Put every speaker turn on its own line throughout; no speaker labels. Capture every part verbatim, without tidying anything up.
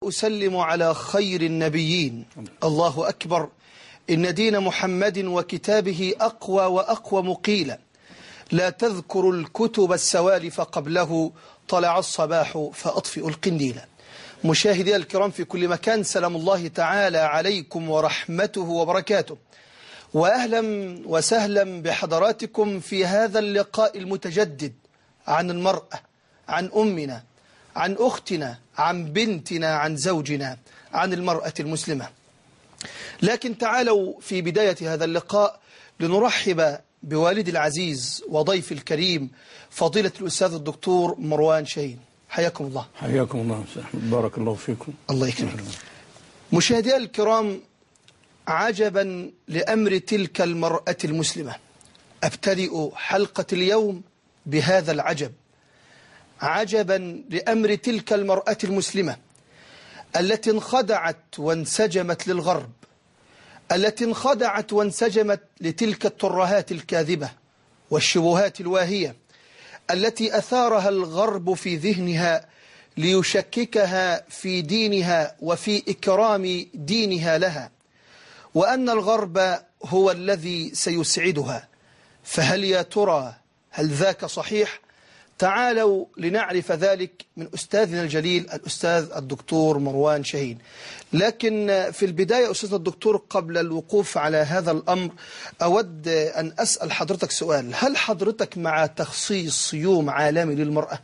وأسلم على خير النبيين. الله أكبر، إن دين محمد وكتابه أقوى وأقوى مقيلا، لا تذكر الكتب السوالف قبله، طلع الصباح فأطفئ القنديل. مشاهدي الكرام في كل مكان، سلام الله تعالى عليكم ورحمته وبركاته، وأهلا وسهلا بحضراتكم في هذا اللقاء المتجدد عن المرأة، عن أمنا، عن أختنا، عن بنتنا، عن زوجنا، عن المرأة المسلمة. لكن تعالوا في بداية هذا اللقاء لنرحب بوالدي العزيز وضيف الكريم فضيلة الأستاذ الدكتور مروان شاهين. حياكم الله.
حياكم الله، بارك الله فيكم.
الله يكرمك. مشاهدي الكرام، عجبا لأمر تلك المرأة المسلمة. أبتدئ حلقة اليوم بهذا العجب. عجبا لأمر تلك المرأة المسلمة التي انخدعت وانسجمت للغرب، التي انخدعت وانسجمت لتلك الترهات الكاذبة والشبهات الواهية التي أثارها الغرب في ذهنها ليشككها في دينها وفي إكرام دينها لها، وأن الغرب هو الذي سيسعدها. فهل يا ترى هل ذاك صحيح؟ تعالوا لنعرف ذلك من أستاذنا الجليل الأستاذ الدكتور مروان شاهين. لكن في البداية أستاذ الدكتور، قبل الوقوف على هذا الأمر أود أن أسأل حضرتك سؤال. هل حضرتك مع تخصيص يوم عالمي للمرأة؟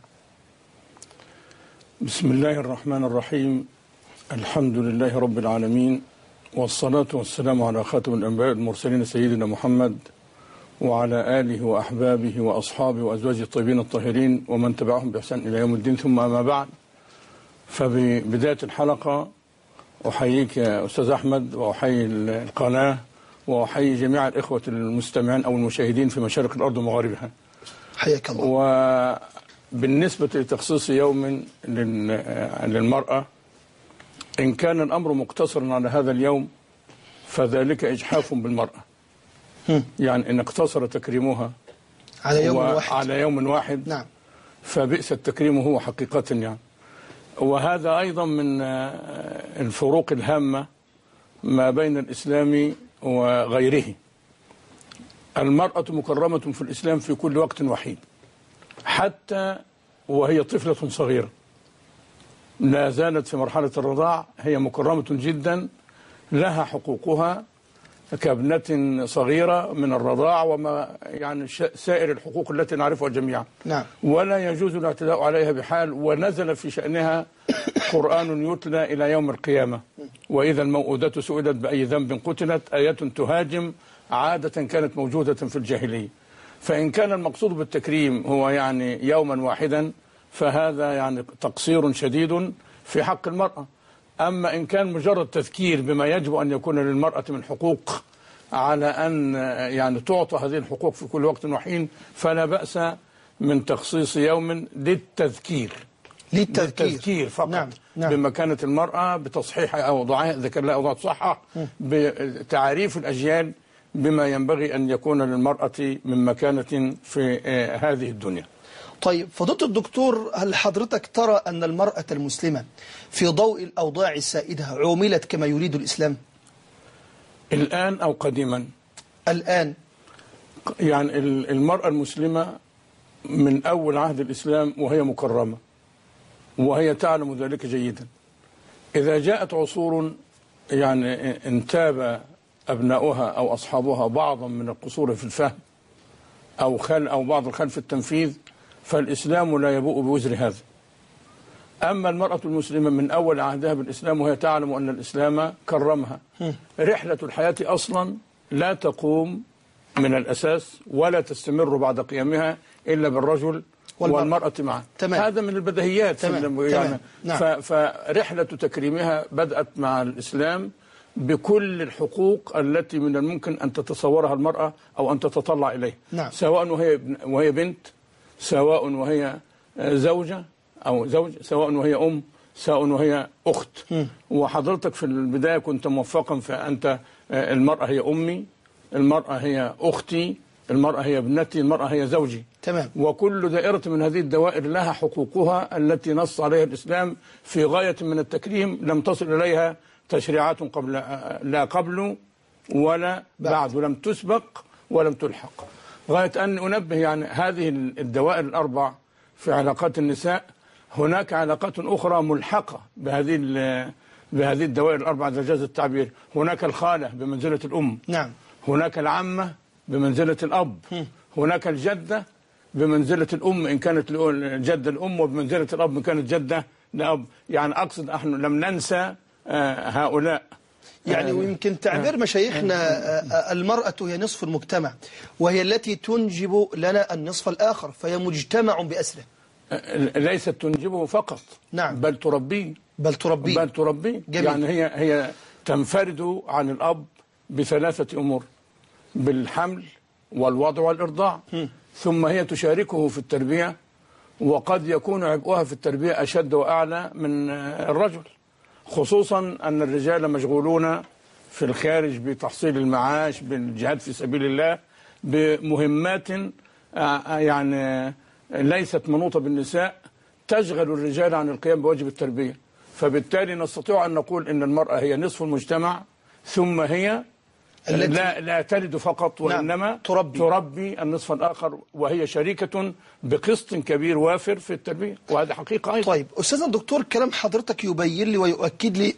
بسم الله الرحمن الرحيم، الحمد لله رب العالمين، والصلاة والسلام على خاتم الأنبياء المرسلين سيدنا محمد وعلى آله وأحبابه وأصحابه وأزواجه الطيبين الطاهرين ومن تبعهم بإحسان إلى يوم الدين. ثم أما بعد، فببداية الحلقة أحييك يا أستاذ أحمد، وأحيي القناة، وأحيي جميع الإخوة المستمعين أو المشاهدين في مشارق الأرض ومغاربها.
حياك الله.
وبالنسبة لتخصيص يوم للمرأة، إن كان الأمر مقتصرا على هذا اليوم فذلك إجحاف بالمرأة. يعني إن اقتصر تكريمها
على يوم واحد
على يوم واحد
نعم،
فبئس التكريم هو حقيقة. يعني وهذا أيضا من الفروق الهامة ما بين الإسلام وغيره. المرأة مكرمة في الإسلام في كل وقت وحين، حتى وهي طفلة صغيرة لا زالت في مرحلة الرضاع، هي مكرمة جدا، لها حقوقها كابنة صغيرة من الرضاع وما يعني سائر الحقوق التي نعرفها جميعا.
نعم.
ولا يجوز الاعتداء عليها بحال، ونزل في شأنها قرآن يتلى إلى يوم القيامة. وإذا الموءودة سئلت بأي ذنب قتلت، آية تهاجم عادة كانت موجودة في الجاهلية. فإن كان المقصود بالتكريم هو يعني يوما واحدا فهذا يعني تقصير شديد في حق المرأة. أما إن كان مجرد تذكير بما يجب أن يكون للمرأة من حقوق على أن يعني تعطى هذه الحقوق في كل وقت وحين، فلا بأس من تخصيص يوم للتذكير
للتذكير,
للتذكير فقط.
نعم. نعم.
بمكانة المرأة، بتصحيح أوضاعها إذا كان لها أوضاع صحة، بتعريف الأجيال بما ينبغي أن يكون للمرأة من مكانة في هذه الدنيا.
طيب فضيلة الدكتور، هل حضرتك ترى أن المرأة المسلمة في ضوء الأوضاع السائدة عوملت كما يريد الإسلام؟
الآن أو قديما؟
الآن.
يعني المرأة المسلمة من أول عهد الإسلام وهي مكرمة، وهي تعلم ذلك جيدا. إذا جاءت عصور يعني انتاب أبناؤها أو أصحابها بعضا من القصور في الفهم أو خل أو بعض الخل في التنفيذ، فالإسلام لا يبوء بوزر هذا. أما المرأة المسلمة من أول عهدها بالإسلام وهي تعلم أن الإسلام كرمها، رحلة الحياة أصلا لا تقوم من الأساس ولا تستمر بعد قيامها إلا بالرجل والمرأة, والمرأة معا.
تمام.
هذا من البديهيات.
تمام.
يعني
تمام. نعم.
فرحلة تكريمها بدأت مع الإسلام بكل الحقوق التي من الممكن أن تتصورها المرأة أو أن تتطلع إليه.
نعم.
سواء وهي وهي بنت، سواء وهي زوجة أو زوج، سواء وهي أم، سواء وهي أخت. م. وحضرتك في البداية كنت موفقا، فأنت المرأة هي أمي، المرأة هي أختي، المرأة هي ابنتي، المرأة هي زوجي.
تمام.
وكل دائرة من هذه الدوائر لها حقوقها التي نص عليها الإسلام في غاية من التكريم، لم تصل إليها تشريعات قبل لا قبل ولا بعد, بعد ولم تسبق ولم تلحق. غاية أن أنبه يعني هذه الدوائر الأربع في علاقات النساء، هناك علاقات أخرى ملحقة بهذه بهذه الدوائر الأربع إذا جاز التعبير. هناك الخالة بمنزلة الأم.
نعم.
هناك العمة بمنزلة الأب. م. هناك الجدة بمنزلة الأم إن كانت الجدة الأم، وبمنزلة الأب إن كانت جدة الأب. يعني أقصد نحن لم ننسى هؤلاء.
يعني ويمكن تعبير مشايخنا المرأة هي نصف المجتمع، وهي التي تنجب لنا النصف الآخر، فهي مجتمع بأسره.
ليست تنجبه فقط.
نعم.
بل تربيه.
بل تربيه.
بل تربيه. يعني هي هي تنفرد عن الأب بثلاثة أمور: بالحمل والوضع والإرضاع. م. ثم هي تشاركه في التربية، وقد يكون عبئها في التربية أشد وأعلى من الرجل، خصوصا أن الرجال مشغولون في الخارج بتحصيل المعاش، بالجهاد في سبيل الله، بمهمات يعني ليست منوطة بالنساء تشغل الرجال عن القيام بواجب التربية. فبالتالي نستطيع أن نقول إن المرأة هي نصف المجتمع، ثم هي لا لا تلد فقط، وإنما نعم. تربي. تربي النصف الآخر، وهي شريكة بقسط كبير وافر في التربية، وهذا حقيقة أيضا.
طيب أستاذنا الدكتور، كلام حضرتك يبين لي ويؤكد لي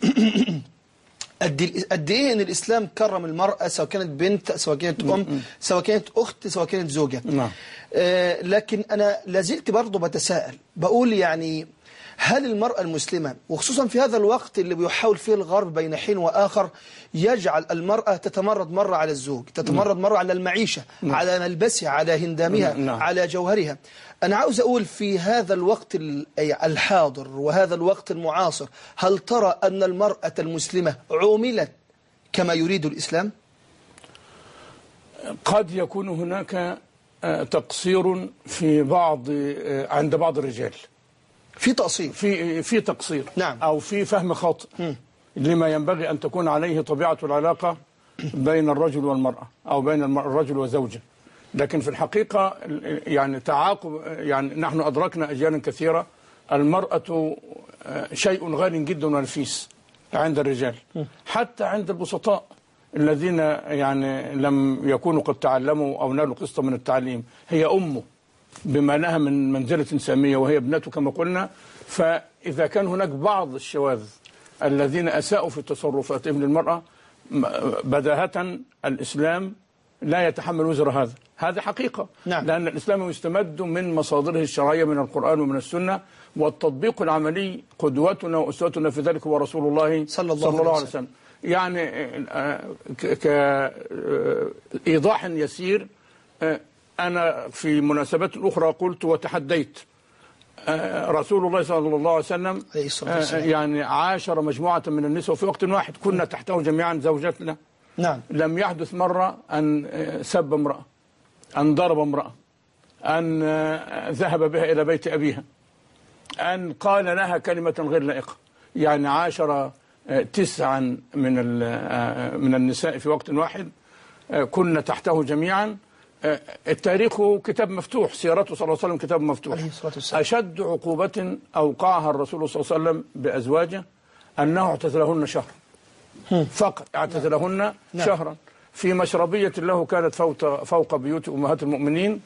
قد ايه ان الاسلام كرم المرأة، سواء كانت بنت، سواء كانت ام، سواء كانت اخت، سواء كانت زوجة.
نعم.
آه لكن انا لازلت برضه بتساءل، بقول يعني هل المرأة المسلمة، وخصوصا في هذا الوقت اللي بيحاول فيه الغرب بين حين وآخر يجعل المرأة تتمرد مرة على الزوج، تتمرد مرة على المعيشة،
نعم.
على ملبسها، على هندامها،
نعم.
على جوهرها. أنا عاوز أقول في هذا الوقت الحاضر وهذا الوقت المعاصر، هل ترى أن المرأة المسلمة عوملت كما يريد الإسلام؟
قد يكون هناك تقصير في بعض عند بعض الرجال،
في تقصير
في في تقصير
نعم.
أو في فهم خاطئ لما ينبغي أن تكون عليه طبيعة العلاقة بين الرجل والمرأة، أو بين الرجل وزوجه. لكن في الحقيقة يعني تعاقب، يعني نحن أدركنا أجيالا كثيرة المرأة شيء غال جدا ونفيس عند الرجال، حتى عند البسطاء الذين يعني لم يكونوا قد تعلموا أو نالوا قسط من التعليم. هي أمه بما لها من منزلة سامية، وهي ابنته كما قلنا. فإذا كان هناك بعض الشواذ الذين أساءوا في تصرفاتهم للمرأة، بداهة الإسلام لا يتحمل وزر هذا. هذا حقيقة.
نعم.
لأن الإسلام يستمد من مصادره الشرعية من القرآن ومن السنة، والتطبيق العملي قدوتنا وأسوتنا في ذلك هو رسول الله صلى الله, صلى الله عليه وسلم. يعني كإيضاح يسير، أنا في مناسبات أخرى قلت وتحديت رسول الله صلى الله عليه وسلم يعني عاشر مجموعة من النساء في وقت واحد، كنا تحته جميعا زوجاتنا.
نعم.
لم يحدث مرة أن سب امرأة، أن ضرب امرأة، أن ذهب بها إلى بيت أبيها، أن قال لها كلمة غير لائقة. يعني عاشر تسعا من من النساء في وقت واحد، كنا تحته جميعا. التاريخ كتاب مفتوح، سيرته صلى الله عليه وسلم كتاب مفتوح. أشد عقوبة أوقعها الرسول صلى الله عليه وسلم بأزواجه أنه اعتزلهن شهر فقط، اعتزلهن شهرا في مشربية له كانت فوق فوق بيوت أمهات المؤمنين.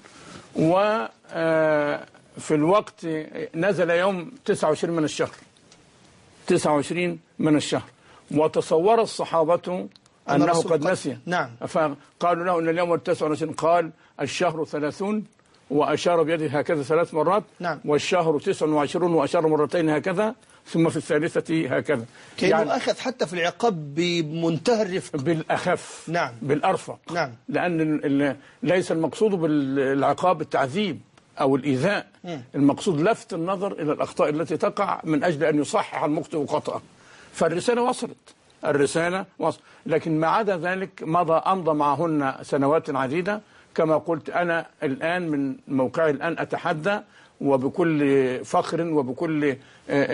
وفي الوقت نزل يوم تسعة وعشرين من الشهر تسعة وعشرين من الشهر، وتصور الصحابة أنه قد نسي.
نعم.
فقالوا له أن اليوم التاسع والعشرين، قال الشهر ثلاثون، وأشار بيده هكذا ثلاث مرات.
نعم.
والشهر تسع وعشرون وأشار مرتين هكذا، ثم في الثالثة هكذا.
كأنه يعني أخذ حتى في العقاب بمنتهى الرفق،
بالأخف.
نعم.
بالأرفق.
نعم.
لأن ليس المقصود بالعقاب التعذيب أو الإيذاء، م. المقصود لفت النظر إلى الأخطاء التي تقع من أجل أن يصحح المخطئ خطأه. فالرسالة وصلت، الرسالة وصلت. لكن ما عدا ذلك مضى أمضى معهن سنوات عديدة. كما قلت أنا الآن من موقعي الآن أتحدى وبكل فخر وبكل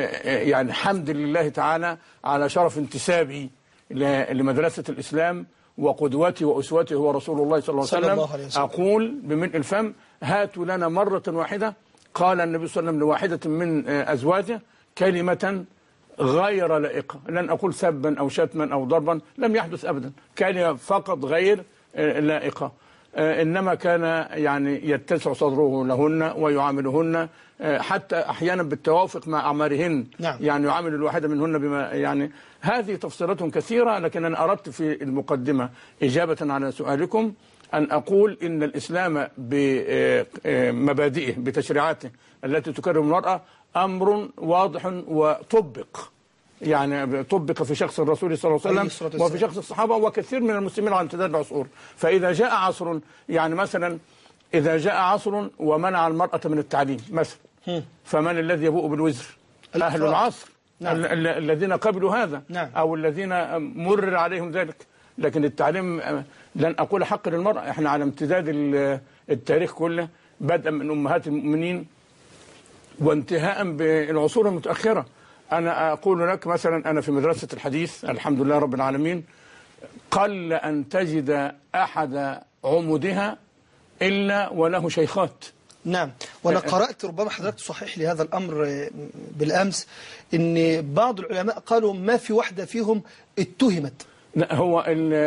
يعني حمد لله تعالى على شرف انتسابي لمدرسة الإسلام وقدوتي وأسوتي هو رسول الله صلى الله عليه وسلم,
عليه وسلم.
أقول بملء الفم هاتوا لنا مرة واحدة قال النبي صلى الله عليه وسلم لواحدة من أزواجه كلمة غير لائقة، لن أقول سبا أو شتما أو ضربا، لم يحدث أبدا، كلمة فقط غير لائقة، إنما كان يعني يتسع صدره لهن ويعاملهن حتى أحيانا بالتوافق مع أعمارهن.
نعم.
يعني يعامل الواحدة منهن بما يعني هذه تفصيلات كثيرة، لكن أنا أردت في المقدمة إجابة على سؤالكم أن أقول إن الإسلام بمبادئه بتشريعاته التي تكرم المرأة أمر واضح وطبق، يعني طبق في شخص الرسول صلى الله عليه وسلم وفي شخص الصحابة وكثير من المسلمين على امتداد العصور. فإذا جاء عصر، يعني مثلا إذا جاء عصر ومنع المرأة من التعليم مثلا، فمن الذي يبوء بالوزر؟ أهل العصر. نعم. الذين قبلوا هذا. نعم. أو الذين مرر عليهم ذلك. لكن التعليم لن أقول حق للمرأة، احنا على امتداد التاريخ كله بدءا من أمهات المؤمنين وانتهاء بالعصور المتأخرة. أنا أقول لك مثلا أنا في مدرسة الحديث الحمد لله رب العالمين قل أن تجد أحد عمودها إلا وله شيخات.
نعم. وأنا قرأت، ربما حضرتك تصحح لي هذا الأمر بالأمس، أن بعض العلماء قالوا ما في واحدة فيهم اتهمت.
لا، هو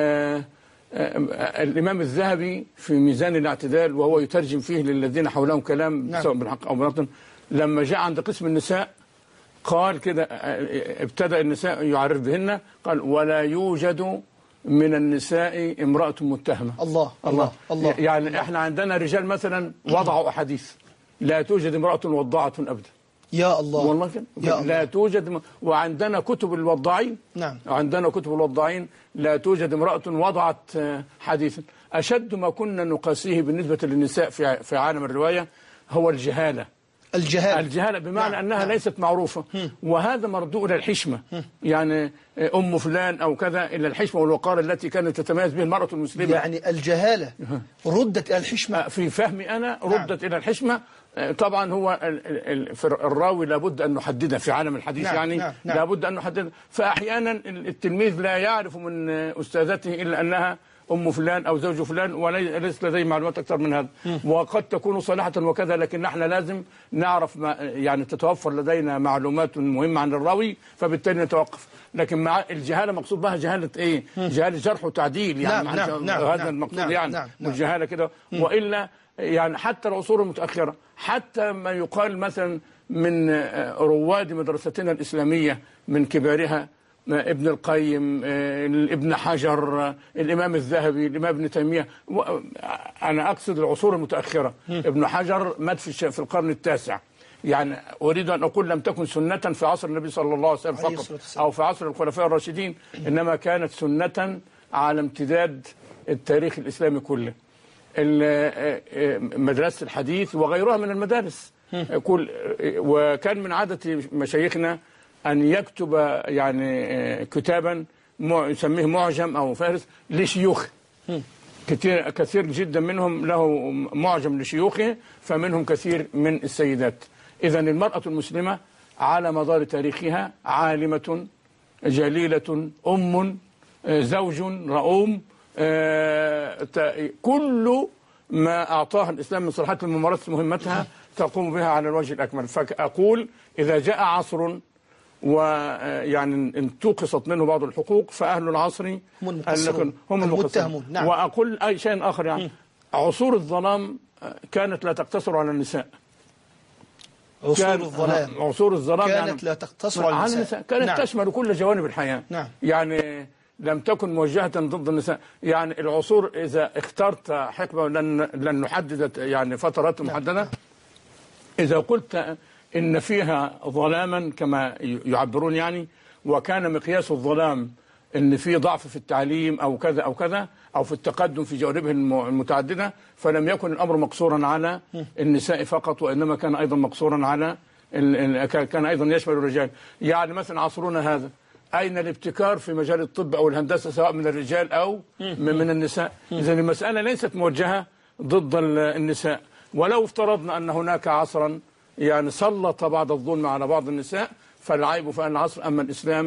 الإمام الذهبي في ميزان الاعتدال وهو يترجم فيه للذين حولهم كلام. نعم. سواء بالحق أو بالباطل، لما جاء عند قسم النساء قال كده، ابتدأ النساء يعرف بهن، قال ولا يوجد من النساء امرأة متهمة.
الله الله الله.
يعني
الله.
احنا عندنا رجال مثلا وضعوا أحاديث، لا توجد امرأة وضعة أبدا.
يا الله
والله كده لا الله. توجد م... وعندنا كتب الوضاعين.
نعم.
وعندنا كتب الوضاعين لا توجد امرأة وضعت حديثا. أشد ما كنا نقاسيه بالنسبة للنساء في في عالم الرواية هو الجهالة.
الجهالة
الجهالة بمعنى
نعم.
أنها
نعم.
ليست معروفة. هم. وهذا مردوء إلى الحشمة. هم. يعني أم فلان أو كذا، إلى الحشمة والوقار التي كانت تتميز به المرأة المسلمة.
يعني الجهالة ردت إلى الحشمة
في فهمي أنا ردت. نعم. إلى الحشمة. طبعا هو الراوي لابد أن نحددها في عالم الحديث. نعم. يعني نعم. نعم. لابد أن نحددها. فأحيانا التلميذ لا يعرف من أستاذته إلا أنها أم فلان أو زوج فلان وليس لديه معلومات أكثر من هذا. وقد تكون صالحة وكذا، لكن نحن لازم نعرف ما يعني تتوفر لدينا معلومات مهمة عن الراوي، فبالتالي نتوقف. لكن مع الجهالة مقصود بها جهالة إيه؟ جهالة جرح وتعديل. يعني
نعم. نعم. نعم.
هذا المقصود. نعم. يعني
نعم.
مش جهالة كده. وإلا يعني حتى العصور المتأخرة، حتى ما يقال مثلا من رواد مدرستنا الإسلامية من كبارها ابن القيم، ابن حجر، الإمام الذهبي، الإمام ابن تيمية. أنا أقصد العصور المتأخرة. ابن حجر مات في القرن التاسع. يعني أريد أن أقول لم تكن سنة في عصر النبي صلى الله عليه وسلم فقط أو في عصر الخلفاء الراشدين، إنما كانت سنة على امتداد التاريخ الإسلامي كله. مدرسة الحديث وغيرها من المدارس. كل وكان من عادة مشايخنا أن يكتب يعني كتابا يسميه معجم أو فارس لشيوخ كثير كثير جدا منهم له معجم لشيوخه، فمنهم كثير من السيدات. إذن المرأة المسلمة على مدار تاريخها عالمة جليلة، أم، زوج رؤوم، كل ما أعطاها الإسلام من صلاحات الممارسة مهمتها تقوم بها على الوجه الأكمل. فأقول إذا جاء عصر ويعني انتقصت منه بعض الحقوق فأهل العصر
هم
هم
المتهمون. نعم.
وأقول أي شيء آخر، يعني عصور الظلام كانت لا تقتصر على النساء.
عصور الظلام
عصور الظلام
كانت
يعني
لا تقتصر على النساء. النساء.
كانت
نعم.
تشمل كل جوانب الحياة.
نعم.
يعني لم تكن موجهة ضد النساء. يعني العصور إذا اخترت حقبة لن لن نحدد يعني فترات محددة. نعم. إذا قلت إن فيها ظلاما كما يعبرون يعني، وكان مقياس الظلام إن في ضعف في التعليم أو كذا أو كذا أو في التقدم في جوانبه المتعددة، فلم يكن الأمر مقصورا على النساء فقط، وإنما كان أيضا مقصورا على كان أيضا يشمل الرجال. يعني مثلا عصرنا هذا أين الابتكار في مجال الطب أو الهندسة سواء من الرجال أو من النساء؟ إذن المسألة ليست موجهة ضد النساء. ولو افترضنا أن هناك عصرا يعني سلط بعض الظلم على بعض النساء، فالعيب فأن العصر أما الإسلام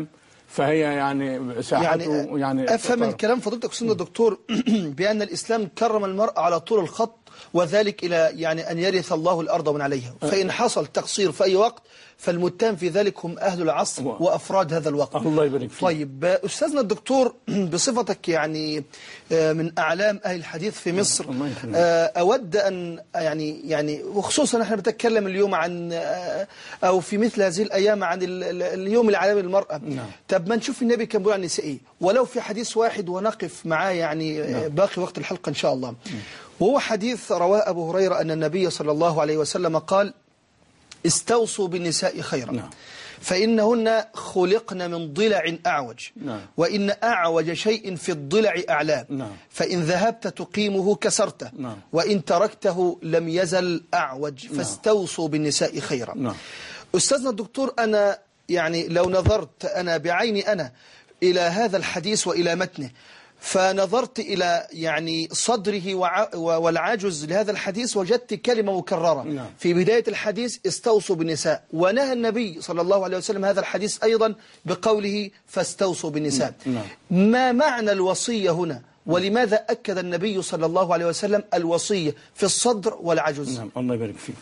فهي يعني ساحته
يعني,
يعني
أفهم من كلام فضيلتك أستاذ الدكتور بأن الإسلام كرم المرأة على طول الخط، وذلك إلى يعني أن يرث الله الأرض ومن عليها، فإن حصل تقصير في أي وقت فالمتهم في ذلك هم أهل العصر وأفراد هذا الوقت.
الله يبارك فيك.
طيب أستاذنا الدكتور، بصفتك يعني من أعلام أهل الحديث في مصر، أود أن يعني يعني وخصوصا نحن نتكلم اليوم عن أو في مثل هذه الأيام عن اليوم العالمي للمرأة.
نعم.
طب ما نشوف النبي كان بيقول عن النساء إيه، ولو في حديث واحد ونقف معاه يعني. نعم. باقي وقت الحلقة إن شاء الله. نعم. وهو حديث رواه أبو هريرة أن النبي صلى الله عليه وسلم قال: استوصوا بالنساء خيرا. نعم. فإنهن خلقن من ضلع أعوج. نعم. وإن أعوج شيء في الضلع أعلاه. نعم. فإن ذهبت تقيمه كسرته. نعم. وإن تركته لم يزل أعوج. نعم. فاستوصوا بالنساء خيرا. نعم. أستاذنا الدكتور، أنا يعني لو نظرت أنا بعيني أنا إلى هذا الحديث وإلى متنه، فنظرت إلى يعني صدره والعجز لهذا الحديث، وجدت كلمة مكررة. نعم. في بداية الحديث: استوصوا بالنساء. ونهى النبي صلى الله عليه وسلم هذا الحديث أيضا بقوله: فاستوصوا بالنساء. نعم. ما معنى الوصية هنا؟ ولماذا أكد النبي صلى الله عليه وسلم الوصية في الصدر والعجز؟
نعم. الله يبارك فيك.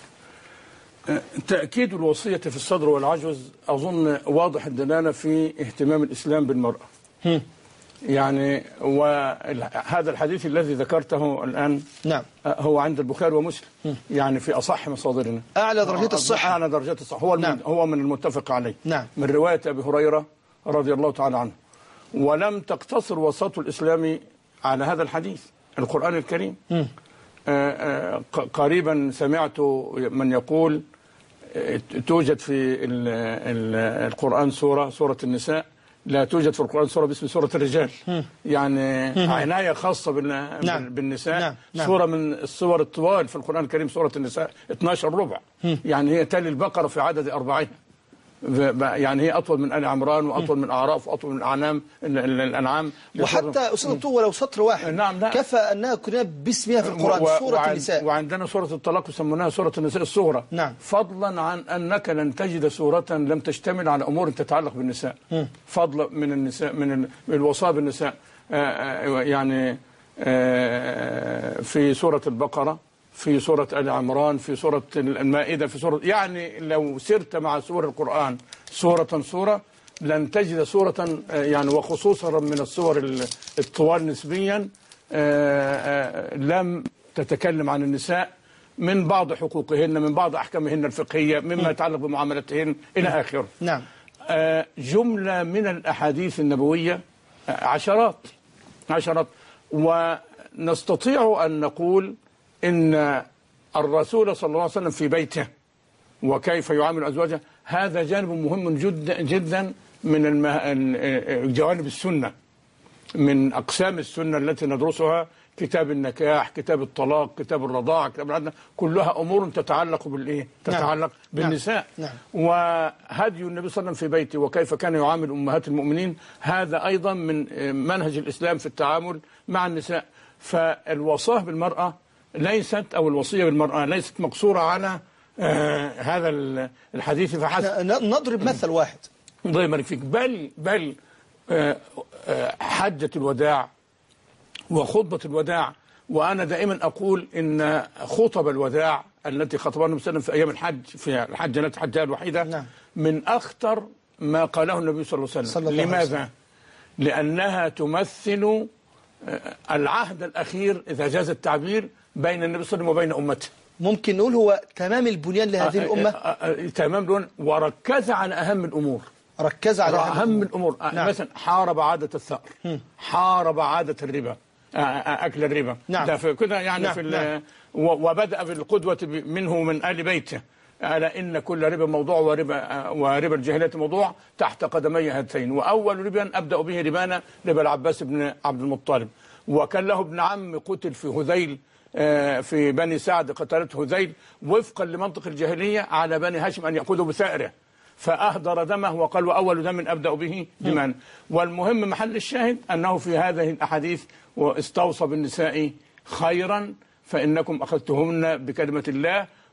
تأكيد الوصية في الصدر والعجز أظن واضح الدلالة في اهتمام الإسلام بالمرأة. هم. يعني وهذا الحديث الذي ذكرته الآن نعم هو عند البخاري ومسلم، يعني في أصح مصادرنا، أعلى درجات الصحة، أعلى درجات الصحة، هو نعم. هو من المتفق عليه. نعم. من رواية أبي هريرة رضي الله تعالى عنه. ولم تقتصر وصاة الإسلام على هذا الحديث، القرآن الكريم. آآ آآ قريبا سمعت من يقول توجد في ال ال القرآن سورة سورة النساء لا توجد في القرآن سورة باسم سورة الرجال. يعني عناية خاصة نعم. بالنساء. نعم. نعم. سورة من السور الطوال في القرآن الكريم سورة النساء اثني عشر ربع. يعني هي تالي البقرة في عدد أربعين، يعني هي أطول من آل عمران وأطول من أعراف وأطول من الأنعام الأنعام.
وحتى أستاذ ولو سطر واحد نعم لا. كفى أنها كنا باسمها في القرآن و... سورة وعن... النساء.
وعندنا سورة الطلاق يسمونها سورة النساء الصغرى. نعم. فضلا عن أنك لن تجد سورة لم تشتمل على أمور تتعلق بالنساء. م. فضلا من النساء من الوصاة بالنساء. آآ يعني آآ في سورة البقرة، في سورة آل عمران، في سورة المائدة، في سورة، يعني لو سرت مع سور القرآن سورة سورة لن تجد سورة يعني، وخصوصا من السور الطوال نسبيا لم تتكلم عن النساء من بعض حقوقهن، من بعض أحكامهن الفقهية، مما يتعلق بمعاملتهن إلى آخره. نعم. جملة من الأحاديث النبوية عشرات عشرات، ونستطيع أن نقول إن الرسول صلى الله عليه وسلم في بيته وكيف يعامل أزواجه هذا جانب مهم جدا جدا من جوانب السنة، من أقسام السنة التي ندرسها، كتاب النكاح، كتاب الطلاق، كتاب الرضاعة، كتاب العدة، كلها أمور تتعلق بالإيه؟ تتعلق نعم. بالنساء. نعم. وهدي النبي صلى الله عليه وسلم في بيته وكيف كان يعامل أمهات المؤمنين هذا أيضا من منهج الإسلام في التعامل مع النساء. فالوصاة بالمرأة ليست أو الوصية بالمرأة ليست مقصورة على آه هذا الحديث فحسب.
نضرب مثل واحد.
الله يبارك فيك. بل بل آه آه حجة الوداع وخطبة الوداع، وأنا دائما أقول إن خطب الوداع التي خطبها النبي صلى الله عليه وسلم في أيام الحج، في الحجة التي حجها الوحيدة، نعم. من أخطر ما قاله النبي صلى الله عليه وسلم. الله لماذا؟ عليه لأنها تمثل العهد الأخير إذا جاز التعبير بين النبي صلى الله عليه وسلم وبين أمته.
ممكن نقول هو تمام البنيان لهذه الأمة.
تمام البنيان، وركز على أهم الأمور.
ركز على أهم,
أهم الأمور. نعم. مثلا حارب عادة الثأر، حارب عادة الربا، أكل الربا. نعم. ده في كده يعني. نعم. في نعم. وبدأ بالقدوة منه من آل بيته، ألا إن كل ربا موضوع وربا وربا الجاهلية موضوع تحت قدمي هاتين، وأول ربا أبدأ به ربانا ربا العباس بن عبد المطلب، وكان له ابن عم قتل في هذيل في بني سعد، قتلته هذيل وفقا لمنطق الجاهلية على بني هاشم أن يأخذوا بثأره، فأهدر دمه وقال وأول دم أبدأ به دمان. والمهم محل الشاهد أنه في هذه الأحاديث واستوصى بالنساء خيرا فإنكم أخذتهن بكلمة الله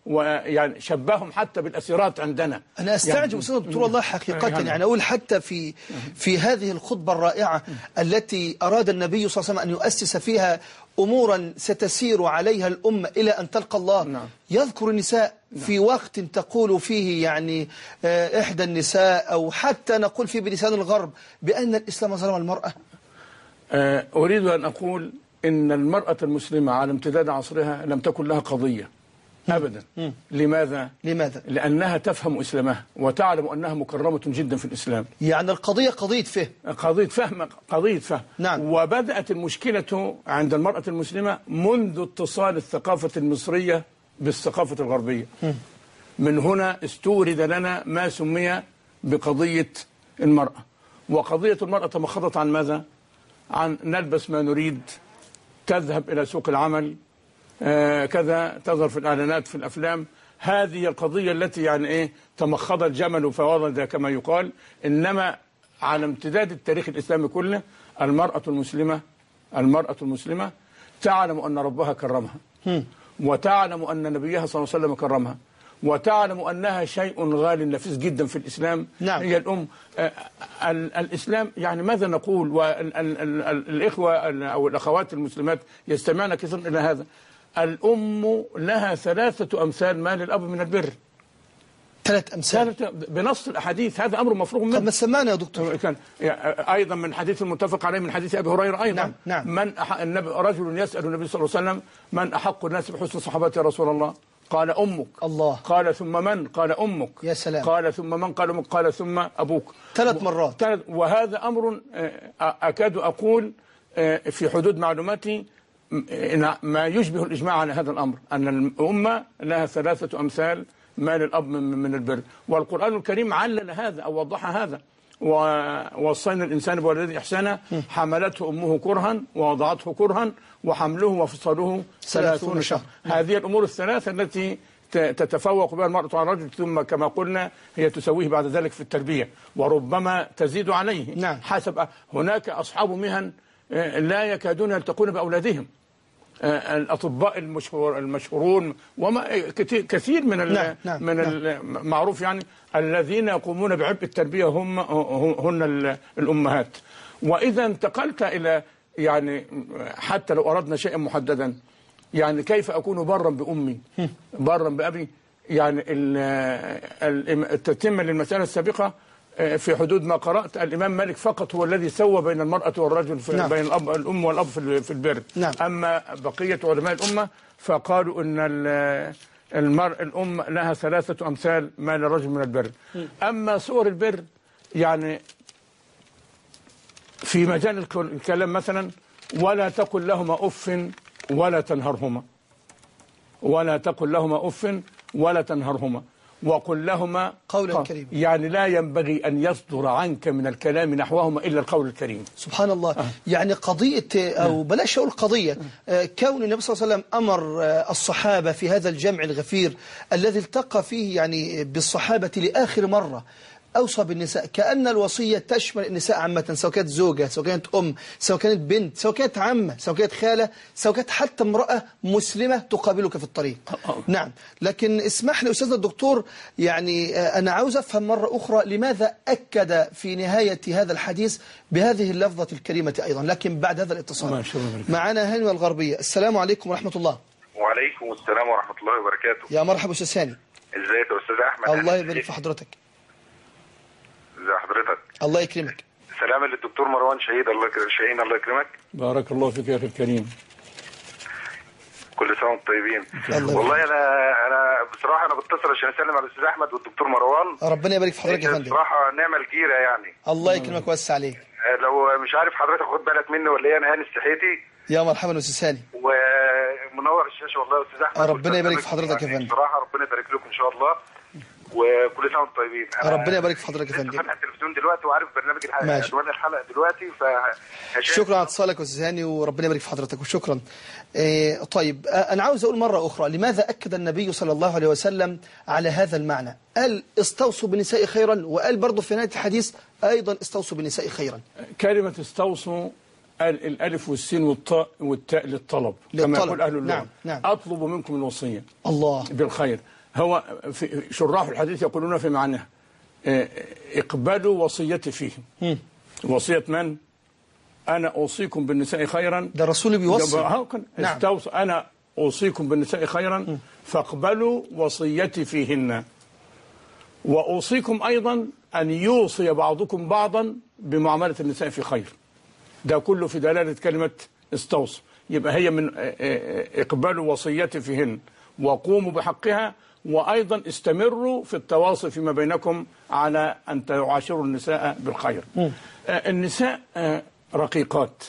ويعني شبههم حتى بالأسيرات عندنا.
أنا أستعجب أستاذ دكتور والله حقيقة، يعني, يعني أقول حتى في في هذه الخطبة الرائعة التي أراد النبي صلى الله عليه وسلم أن يؤسس فيها أمورا ستسير عليها الأمة إلى أن تلقى الله، نعم. يذكر النساء في وقت تقول فيه يعني إحدى النساء أو حتى نقول فيه بلسان الغرب بأن الإسلام ظلم المرأة.
أريد أن أقول إن المرأة المسلمة على امتداد عصرها لم تكن لها قضية أبدا. م. لماذا؟
لماذا؟
لأنها تفهم إسلامها وتعلم أنها مكرمة جدا في الإسلام.
يعني القضية قضية فهم.
قضية فهم قضية فهم.
نعم.
وبدأت المشكلة عند المرأة المسلمة منذ اتصال الثقافة المصرية بالثقافة الغربية. م. من هنا استورد لنا ما سمي بقضية المرأة. وقضية المرأة تمخضت عن ماذا؟ عن نلبس ما نريد، تذهب إلى سوق العمل، آه كذا، تظهر في الإعلانات في الأفلام. هذه القضية التي يعني إيه تمخض الجمل فورد كما يقال. إنما على امتداد التاريخ الإسلامي كله المرأة المسلمة المرأة المسلمة تعلم أن ربها كرمها، وتعلم أن نبيها صلى الله عليه وسلم كرمها، وتعلم أنها شيء غال نفيس جدا في الإسلام.
نعم.
هي الأم. آه الإسلام يعني ماذا نقول؟ والإخوة أو الأخوات المسلمات يستمعن كثيرا إلى هذا. الأم لها ثلاثة أمثال ما للأب من البر.
ثلاث أمثال
بنص الأحاديث، هذا أمر مفروغ منه.
طب ما سمعنا يا دكتور.
كان أيضا من حديث المتفق عليه من حديث أبي هريرة أيضا.
نعم. نعم.
من أح... النبي رجل يسأل النبي صلى الله عليه وسلم من أحق الناس بحسن صحابتي يا رسول الله؟ قال أمك.
الله.
قال ثم من؟ قال أمك.
يا سلام.
قال ثم من؟ قال أمك. قال ثم أبوك.
ثلاث مرات.
وهذا أمر أكاد أقول في حدود معلوماتي ما يشبه الإجماع على هذا الأمر، أن الأمة لها ثلاثة أمثال ما للأب من البر. والقرآن الكريم علل هذا أو وضح هذا. ووصينا الإنسان بوالديه إحسانا حملته أمه كرها ووضعته كرها وحمله وفصاله ثلاثون شهر. هذه الأمور الثلاثة التي تتفوق بها المرأة على الرجل، ثم كما قلنا هي تسويه بعد ذلك في التربية وربما تزيد عليه.
نعم.
حسب هناك أصحاب مهن لا يكادون يلتقون بأولادهم، الأطباء المشهور المشهورون وما كثير من
نعم. نعم.
من المعروف يعني الذين يقومون بعبء التربية هم هن الأمهات. وإذا انتقلت إلى يعني حتى لو أردنا شيئا محددا، يعني كيف أكون برا بأمي برا بأبي؟ يعني التتمة للمسألة السابقة في حدود ما قرأت، الإمام مالك فقط هو الذي سوى بين المرأة والرجل في نعم. بين الأب الأم والأب في البر.
نعم.
أما بقية علماء الأمة فقالوا أن المرء الأم لها ثلاثة أمثال ما للرجل من البر. أما صور البر يعني في مجال الكلام مثلا، ولا تقل لهما أف ولا تنهرهما، ولا تقل لهما أف ولا تنهرهما وقل لهما
قولا كريما.
يعني لا ينبغي أن يصدر عنك من الكلام نحوهما إلا القول الكريم.
سبحان الله. آه. يعني قضية أو بلاش أقول قضية، آه. كون النبي صلى الله عليه وسلم أمر آه الصحابة في هذا الجمع الغفير الذي التقى فيه يعني بالصحابة لآخر مرة، أوصى بالنساء كأن الوصية تشمل النساء عامة، سواء كانت زوجة، سواء كانت أم، سواء كانت بنت، سواء كانت عمة، سواء كانت خالة، سواء كانت حتى امرأة مسلمة تقابلك في الطريق. نعم. لكن اسمح لي أستاذنا الدكتور، يعني أنا عاوز أفهم مرة أخرى لماذا أكد في نهاية هذا الحديث بهذه اللفظة الكريمة أيضا، لكن بعد هذا الاتصال معنا هاني الغربية. السلام عليكم ورحمة الله.
وعليكم السلام ورحمة الله وبركاته.
يا مرحبا أستاذ هاني.
ازيك يا أستاذ أحمد؟
الله يبارك في حضرتك.
ازي حضرتك؟
الله يكرمك.
سلام للدكتور مروان شهيد. الله يكرمك. شاهين الله يكرمك.
بارك الله فيك يا اخي الكريم.
كل سنه وانتم طيبين. والله انا انا بصراحه انا بتصل عشان اسلم على الاستاذ احمد والدكتور مروان.
ربنا يبارك في حضرتك يا فندم.
بصراحه نعمه الجيره يعني.
الله يكرمك ويوسع عليك.
لو مش عارف حضرتك خد بالك مني ولا ايه، انا هاني السحيتي.
يا مرحبا استاذ هاني.
ومنور الشاشه والله يا استاذ احمد.
ربنا يبارك في حضرتك يا فندم.
بصراحه ربنا يبارك لكم ان شاء الله، وكل سنه وانتم طيبين.
ربنا يبارك في حضرتك يا فندم.
فاتح التلفزيون دلوقتي وعارف برنامج الحلقه عنوان الحلقه دلوقتي، ف
شكرا على اتصالك يا استاذ هاني وربنا يبارك في حضرتك وشكرا. إيه طيب انا عاوز اقول مره اخرى لماذا اكد النبي صلى الله عليه وسلم على هذا المعنى؟ قال استوصوا بالنساء خيرا، وقال برضه في نهايه الحديث ايضا استوصوا بالنساء خيرا.
كلمه استوصوا الالف والسين والطاء والتاء للطلب كما يقول اهل اللغه.
نعم. نعم.
اطلب منكم الوصيه
الله
بالخير. هو في شراح الحديث يقولون في معناها اقبلوا وصيتي فيهم. وصية من؟ أنا أوصيكم بالنساء خيرا.
ده الرسول بيوصي.
نعم. استوص أنا أوصيكم بالنساء خيرا م. فاقبلوا وصيتي فيهن. وأوصيكم أيضا أن يوصي بعضكم بعضا بمعاملة النساء في خير. ده كله في دلالة كلمة استوصوا. يبقى هي من اقبلوا وصيتي فيهن وقوموا بحقها، وأيضا استمروا في التواصي فيما بينكم على أن تعاشروا النساء بالخير. م. النساء رقيقات،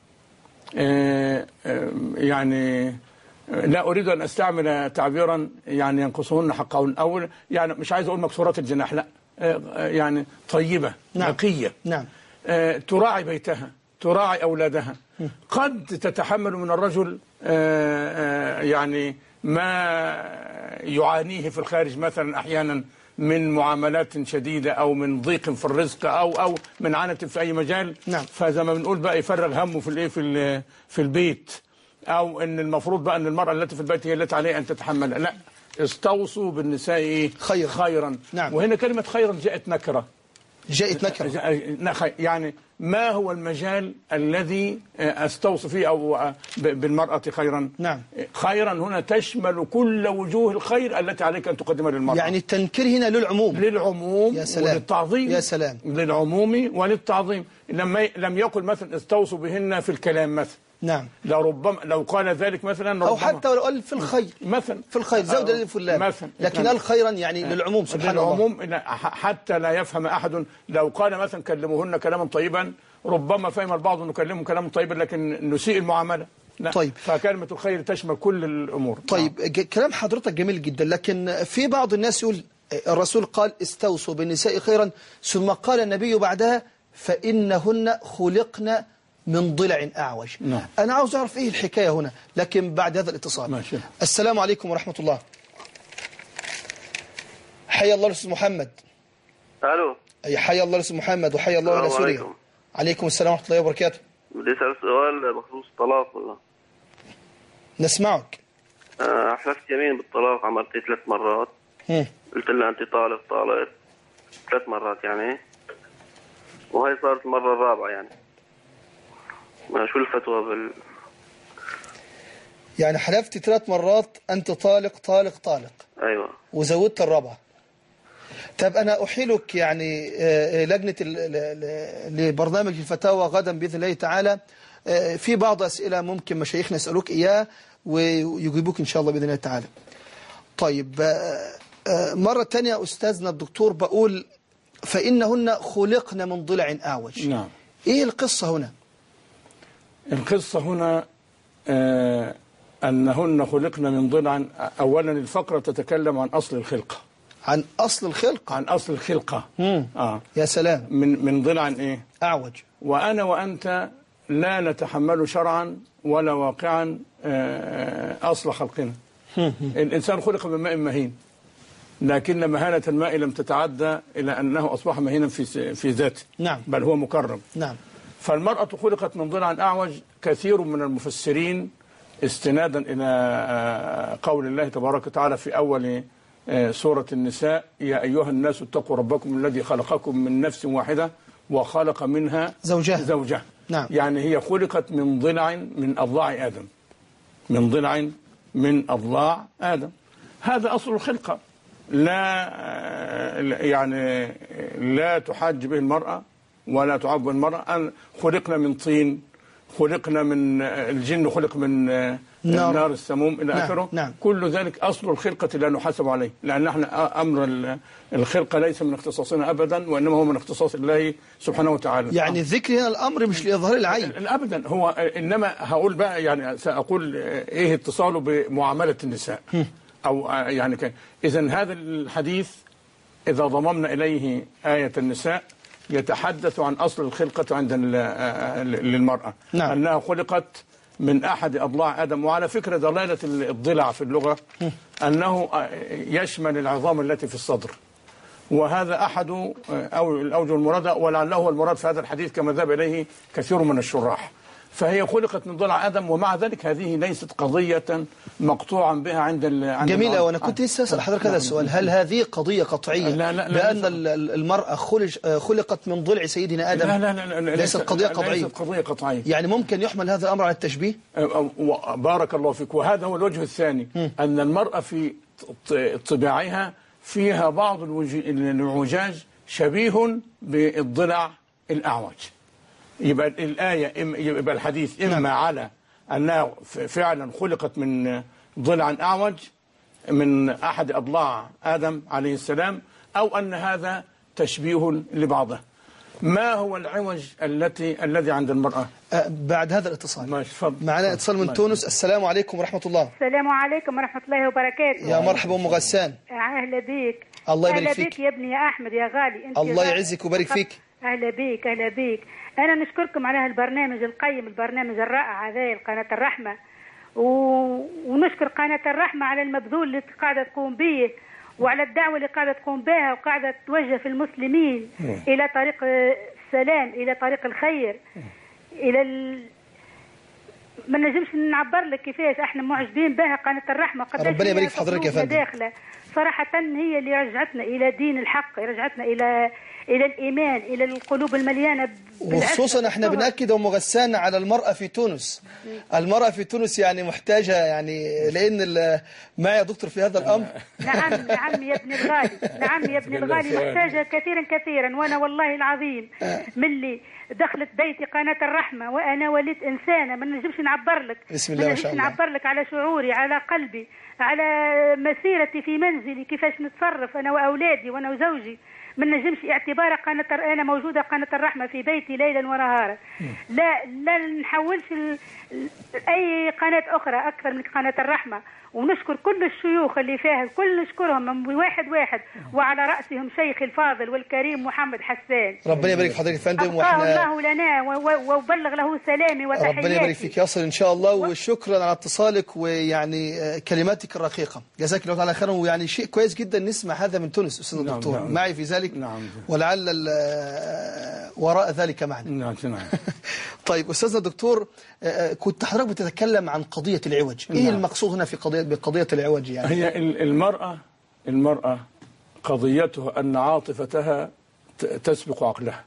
يعني لا أريد أن أستعمل تعبيرا يعني ينقصهن حقهن، أو يعني مش عايز أقول مكسورات الجناح، لا، يعني طيبة. نعم. نقية.
نعم.
تراعي بيتها، تراعي أولادها. م. قد تتحمل من الرجل يعني ما يعانيه في الخارج مثلا أحيانا من معاملات شديدة أو من ضيق في الرزق أو أو من عنة في أي مجال.
نعم.
فزي ما بنقول بقى يفرغ همه في الايه في في البيت، أو إن المفروض بقى أن المرأة التي في البيت هي التي عليها أن تتحمل. لا، استوصوا بالنساء إيه؟
خيرا.
خيرا.
نعم.
وهنا كلمة خيرا جاءت نكرة.
جاءت نكرة.
يعني ما هو المجال الذي استوصي فيه أو بالمرأة خيرا؟
نعم.
خيرا هنا تشمل كل وجوه الخير التي عليك أن تقدمها للمرأة.
يعني التنكير هنا للعموم.
للعموم.
يا سلام.
وللتعظيم.
يا سلام.
للعموم وللتعظيم. لما لم يقل مثلا استوصوا بهن في الكلام مثلا.
نعم.
لو ربما لو قال ذلك مثلا ربما
أو حتى لو قال في الخير
مثلا
في الخير زود الألف واللام
مثلا،
لكن قال خيرا يعني للعموم سبحان
للعموم
الله.
حتى لا يفهم أحد. لو قال مثلا كلموهن كلاما طيبا ربما فهم البعض أن نكلمهم كلاما طيبا لكن نسيء المعاملة. لا.
طيب.
فكلمة الخير تشمل كل الأمور.
طيب. نعم. كلام حضرتك جميل جدا، لكن في بعض الناس يقول الرسول قال استوصوا بالنساء خيرا، ثم قال النبي بعدها فإنهن خلقن من ضلع أعوج.
نعم.
أنا عاوز أعرف إيه الحكاية هنا، لكن بعد هذا الاتصال.
ماشي.
السلام عليكم ورحمة الله. حي الله الأستاذ محمد.
الو.
أي حي الله الأستاذ محمد وحي الله إلى سوريا.
عليكم.
عليكم السلام ورحمة الله وبركاته.
بدي أسأل سؤال بخصوص الطلاق والله.
نسمعك.
أه حلفت يمين بالطلاق عملتي ثلاث مرات. هم. قلت لها أنت طالق طالق ثلاث مرات يعني، وهي صارت المرة الرابعة يعني. ما شو الفتوى بال
يعني حلفت ثلاث مرات أنت طالق طالق طالق.
أيوة.
وزودت الرابعة. طب أنا أحيلك يعني لجنة لبرنامج الفتاوى غدا بإذن الله تعالى، في بعض أسئلة ممكن مشايخنا يسألوك إياه ويجيبوك إن شاء الله بإذن الله تعالى. طيب مرة تانية أستاذنا الدكتور بقول فإنهن خلقن من ضلع أعوج.
نعم.
إيه القصة هنا؟
القصة هنا آه أنهن خلقن من ضلع. أولا الفقرة تتكلم عن أصل الخلقة.
عن أصل الخلقة.
عن أصل الخلقة.
آه. يا سلام.
من من ضلع إيه؟
أعوج. وأنا
وأنت لا نتحمل شرعا ولا واقعا آه أصل خلقنا. الإنسان خلق من ماء مهين، لكن مهانة الماء لم تتعدى إلى أنه أصبح مهينا في في ذاته.
نعم.
بل هو مكرم.
نعم.
فالمرأة خلقت من ضلع أعوج. كثير من المفسرين استنادا إلى قول الله تبارك وتعالى في أول سورة النساء يا أيها الناس اتقوا ربكم الذي خلقكم من نفس واحدة وخلق منها
زوجها.
زوجها.
نعم.
يعني هي خلقت من ضلع من أضلاع آدم. من ضلع من أضلاع آدم. هذا أصل الخلقة. لا يعني لا تحاج به المرأة ولا تعب به المرأة. أن خلقنا من طين، خلقنا من الجن، خلق من نار, نار السموم إلى
نعم.
آخره.
نعم.
كل ذلك أصل الخلقة لا نحاسب عليه، لأن احنا أمر الخلقة ليس من اختصاصنا أبدا، وإنما هو من اختصاص الله سبحانه وتعالى.
يعني ذكر هنا الأمر مش لإظهار العين
أبدا. هو إنما هقول بقى يعني سأقول إيه اتصاله بمعاملة النساء أو يعني كان. إذن هذا الحديث إذا ضممنا إليه آية النساء يتحدث عن أصل الخلقة عند للمرأة.
نعم.
أنها خلقت من أحد أضلاع آدم. وعلى فكرة دلالة الضلع في اللغة أنه يشمل العظام التي في الصدر، وهذا أحد أو الأوجه المرادة، ولعله هو المراد في هذا الحديث كما ذهب إليه كثير من الشراح. فهي خلقت من ضلع آدم، ومع ذلك هذه ليست قضية مقطوعا بها عند عند
جميلة. وأنا كنت لسه أسأل حضرتك هذا السؤال، هل هذه قضية قطعية
لا لا لا
بأن
لا
المرأة خلقت من ضلع سيدنا آدم؟
لا لا لا لا
ليست قضية قطعية.
ليست قضية قطعية.
يعني ممكن يحمل هذا الأمر على التشبيه؟
بارك الله فيك. وهذا هو الوجه الثاني، م. أن المرأة في طباعها فيها بعض الوجاج شبيه بالضلع الأعوج. يبقى الآية يبقى الحديث إما نعم. على أنها فعلا خلقت من ضلع أعوج من أحد أضلاع آدم عليه السلام، أو أن هذا تشبيه لبعضه. ما هو العوج التي الذي عند المرأة؟
أه بعد هذا الاتصال
ماشي، تفضل.
معنا اتصال من تونس. السلام عليكم ورحمة الله.
السلام عليكم ورحمة الله وبركاته.
يا مرحبا أم غسان.
أهلا بيك.
الله يبارك فيك.
أهلا بيك يا ابني يا أحمد يا غالي.
أنت الله يعزك ويبارك فيك.
أهلا بيك أهلا بيك. أنا نشكركم على هالبرنامج القيم، البرنامج الرائع هذا قناة الرحمة، و... ونشكر قناة الرحمة على المبذول اللي قاعدة تقوم به، وعلى الدعوة اللي قاعدة تقوم بها، وقاعدة توجه في المسلمين إلى طريق السلام، إلى طريق الخير، إلى ال... ما نجمش نعبر لك كيفاش احنا معجبين بها قناة الرحمة. قداش
ربنا يبارك في حضرتك يا فندم.
داخله صراحة هي اللي رجعتنا إلى دين الحق، رجعتنا إلى إلى الإيمان، إلى القلوب المليانة.
وخصوصا احنا بنأكد أم غسان على المرأة في تونس. المرأة في تونس يعني محتاجة، يعني لأن معي دكتور في هذا الأمر.
نعم نعم يا ابن الغالي، نعم يا ابن الغالي، محتاجة كثيرا كثيرا. وأنا والله العظيم ملي دخلت بيتي قناة الرحمة وأنا وليت إنسانة ما نجمش نعبر لك،
بسم الله ما شاء الله،
ما نجمش نعبر لك على شعوري، على قلبي، على مسيرتي في منزلي، كيفاش نتصرف أنا وأولادي وأنا وزوجي. ما نجمش اعتبار قناة أنا موجودة قناة الرحمة في بيتي ليلا ونهارا. لا لا نحولش أي قناة أخرى أكثر من قناة الرحمة. ونشكر كل الشيوخ اللي فيها، الكل نشكرهم واحد واحد، وعلى رأسهم شيخ الفاضل والكريم محمد حسان.
ربنا يبارك في حضرتك يا فندم،
واحنا الله لنا وبلغ له سلامي وتحياتي.
ربنا يبارك فيك، يصل إن شاء الله. وشكرا على اتصالك ويعني كلماتك الرقيقة، جزاك الله تعالى خيرا. ويعني شيء كويس جدا نسمع هذا من تونس أستاذ
نعم
الدكتور.
نعم
معي في ذلك
نعم.
ولعل وراء ذلك معنى.
نعم نعم.
طيب أستاذنا الدكتور، كنت حضرتك بتتكلم عن قضية العوج. إيه نعم. المقصود هنا في قضية بقضية العوج؟ يعني
هي المرأة المرأة قضيتها أن عاطفتها تسبق عقلها.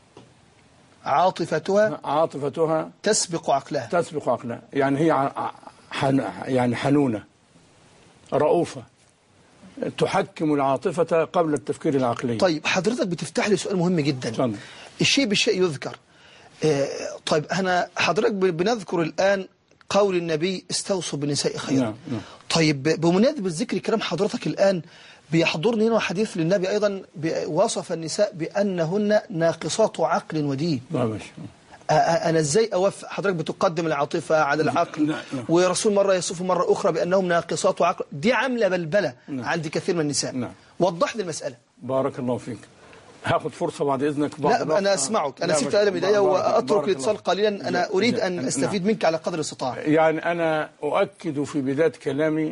عاطفتها
عاطفتها
تسبق عقلها.
تسبق عقلها يعني هي حن يعني حنونة رؤوفة، تحكم العاطفة قبل التفكير العقلي.
طيب حضرتك بتفتح لي سؤال مهم جدا.
صندق.
الشيء بالشيء يذكر. اه طيب أنا حضرتك بنذكر الآن قول النبي استوصوا بالنساء خيرا.
نعم نعم.
طيب بمناسبة ذكر كلام حضرتك الآن بيحضرني هنا حديث للنبي أيضا وصف النساء بأنهن ناقصات عقل ودين.
نعم.
أنا إزاي أوفق؟ حضرتك بتقدم العاطفة على العقل، ورسول مرة يصف مرة أخرى بأنهم ناقصات عقل. دي عاملة بلبلة عند كثير من النساء.
نعم.
وضح لي المسألة.
بارك الله فيك. هاخد فرصة بعد إذنك.
لا أنا أسمعك، أنا سبت قلم إيديا وأترك الاتصال قليلا. أنا أريد أن أستفيد منك على قدر الاستطاعة.
يعني أنا أؤكد في بداية كلامي،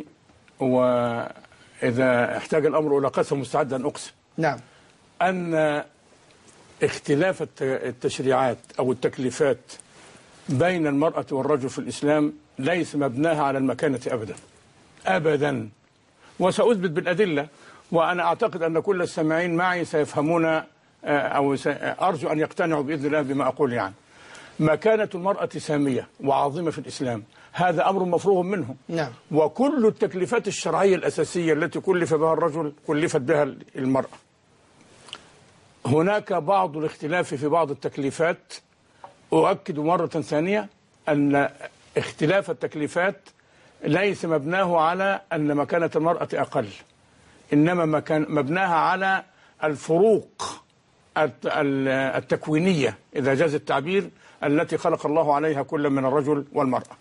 وإذا احتاج الأمر إلى قسم مستعد أن أقسم.
نعم.
أن اختلاف التشريعات أو التكليفات بين المرأة والرجل في الإسلام ليس مبناها على المكانة أبدا أبدا، وسأثبت بالأدلة. وأنا أعتقد أن كل السامعين معي سيفهمون أو أرجو أن يقتنعوا بإذن الله بما أقول. يعني مكانة المرأة سامية وعظيمة في الإسلام، هذا أمر مفروغ منه.
نعم. وكل
التكليفات الشرعية الأساسية التي كلف بها الرجل كلفت بها المرأة. هناك بعض الاختلاف في بعض التكليفات. أؤكد مرة ثانية أن اختلاف التكليفات ليس مبناه على أن مكانة المرأة أقل، إنما مكان مبناها على الفروق التكوينية إذا جاز التعبير التي خلق الله عليها كل من الرجل والمرأة.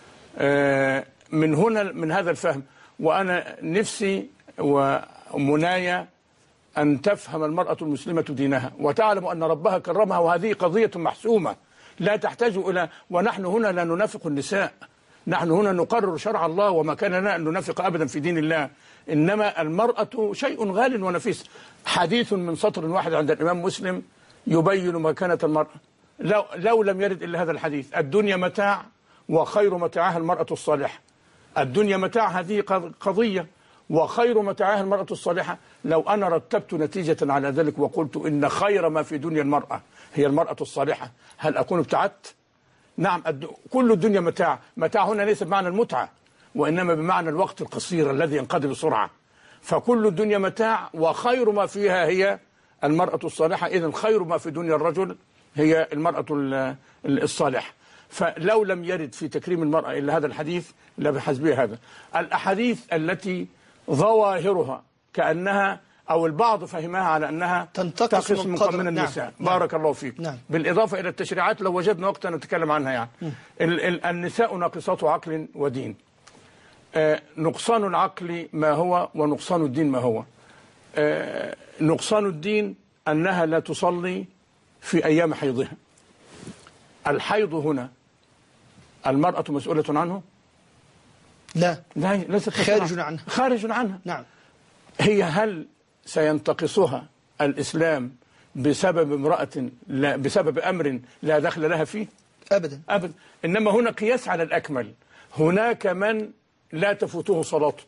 من هنا من هذا الفهم، وأنا نفسي ومنايا أن تفهم المرأة المسلمة دينها وتعلم أن ربها كرمها، وهذه قضية محسومة لا تحتاج إلى. ونحن هنا لا ننافق النساء، نحن هنا نقرر شرع الله، وما كان لنا أن ننافق أبدا في دين الله. إنما المرأة شيء غال ونفيس. حديث من سطر واحد عند الإمام مسلم يبين مكانة المرأة. لو, لو لم يرد إلا هذا الحديث الدنيا متاع وخير متاعها المرأة الصالحة. الدنيا متاع هذه قضية وخير متاعها المرأة الصالحة. لو أنا رتبت نتيجة على ذلك وقلت إن خير ما في دنيا المرأة هي المرأة الصالحة، هل أكون ابتعدت؟ نعم، كل الدنيا متاع. متاع هنا ليس بمعنى المتعة، وإنما بمعنى الوقت القصير الذي ينقضي بسرعة. فكل الدنيا متاع وخير ما فيها هي المرأة الصالحة. إذن خير ما في دنيا الرجل هي المرأة الصالحة. فلو لم يرد في تكريم المرأة إلا هذا الحديث لبحسبه هذا. الأحاديث التي ظواهرها كأنها أو البعض فهمها على أنها
تنتقص من,
من,
قدر
من النساء.
نعم.
بارك الله فيك.
نعم.
بالإضافة إلى التشريعات لو وجدنا وقتا نتكلم عنها يعني. ال ال النساء ناقصات عقل ودين. آه نقصان العقل ما هو ونقصان الدين ما هو. آه نقصان الدين أنها لا تصلي في أيام حيضها. الحيض هنا المرأة مسؤولة عنه؟
لا
لا، ليست
خارج عنها.
خارج عنها.
نعم.
هي هل سينتقصها الإسلام بسبب امرأة لا بسبب أمر لا دخل لها فيه؟
أبدا
أبدا. إنما هنا قياس على الأكمل. هناك من لا تفوته صلاته،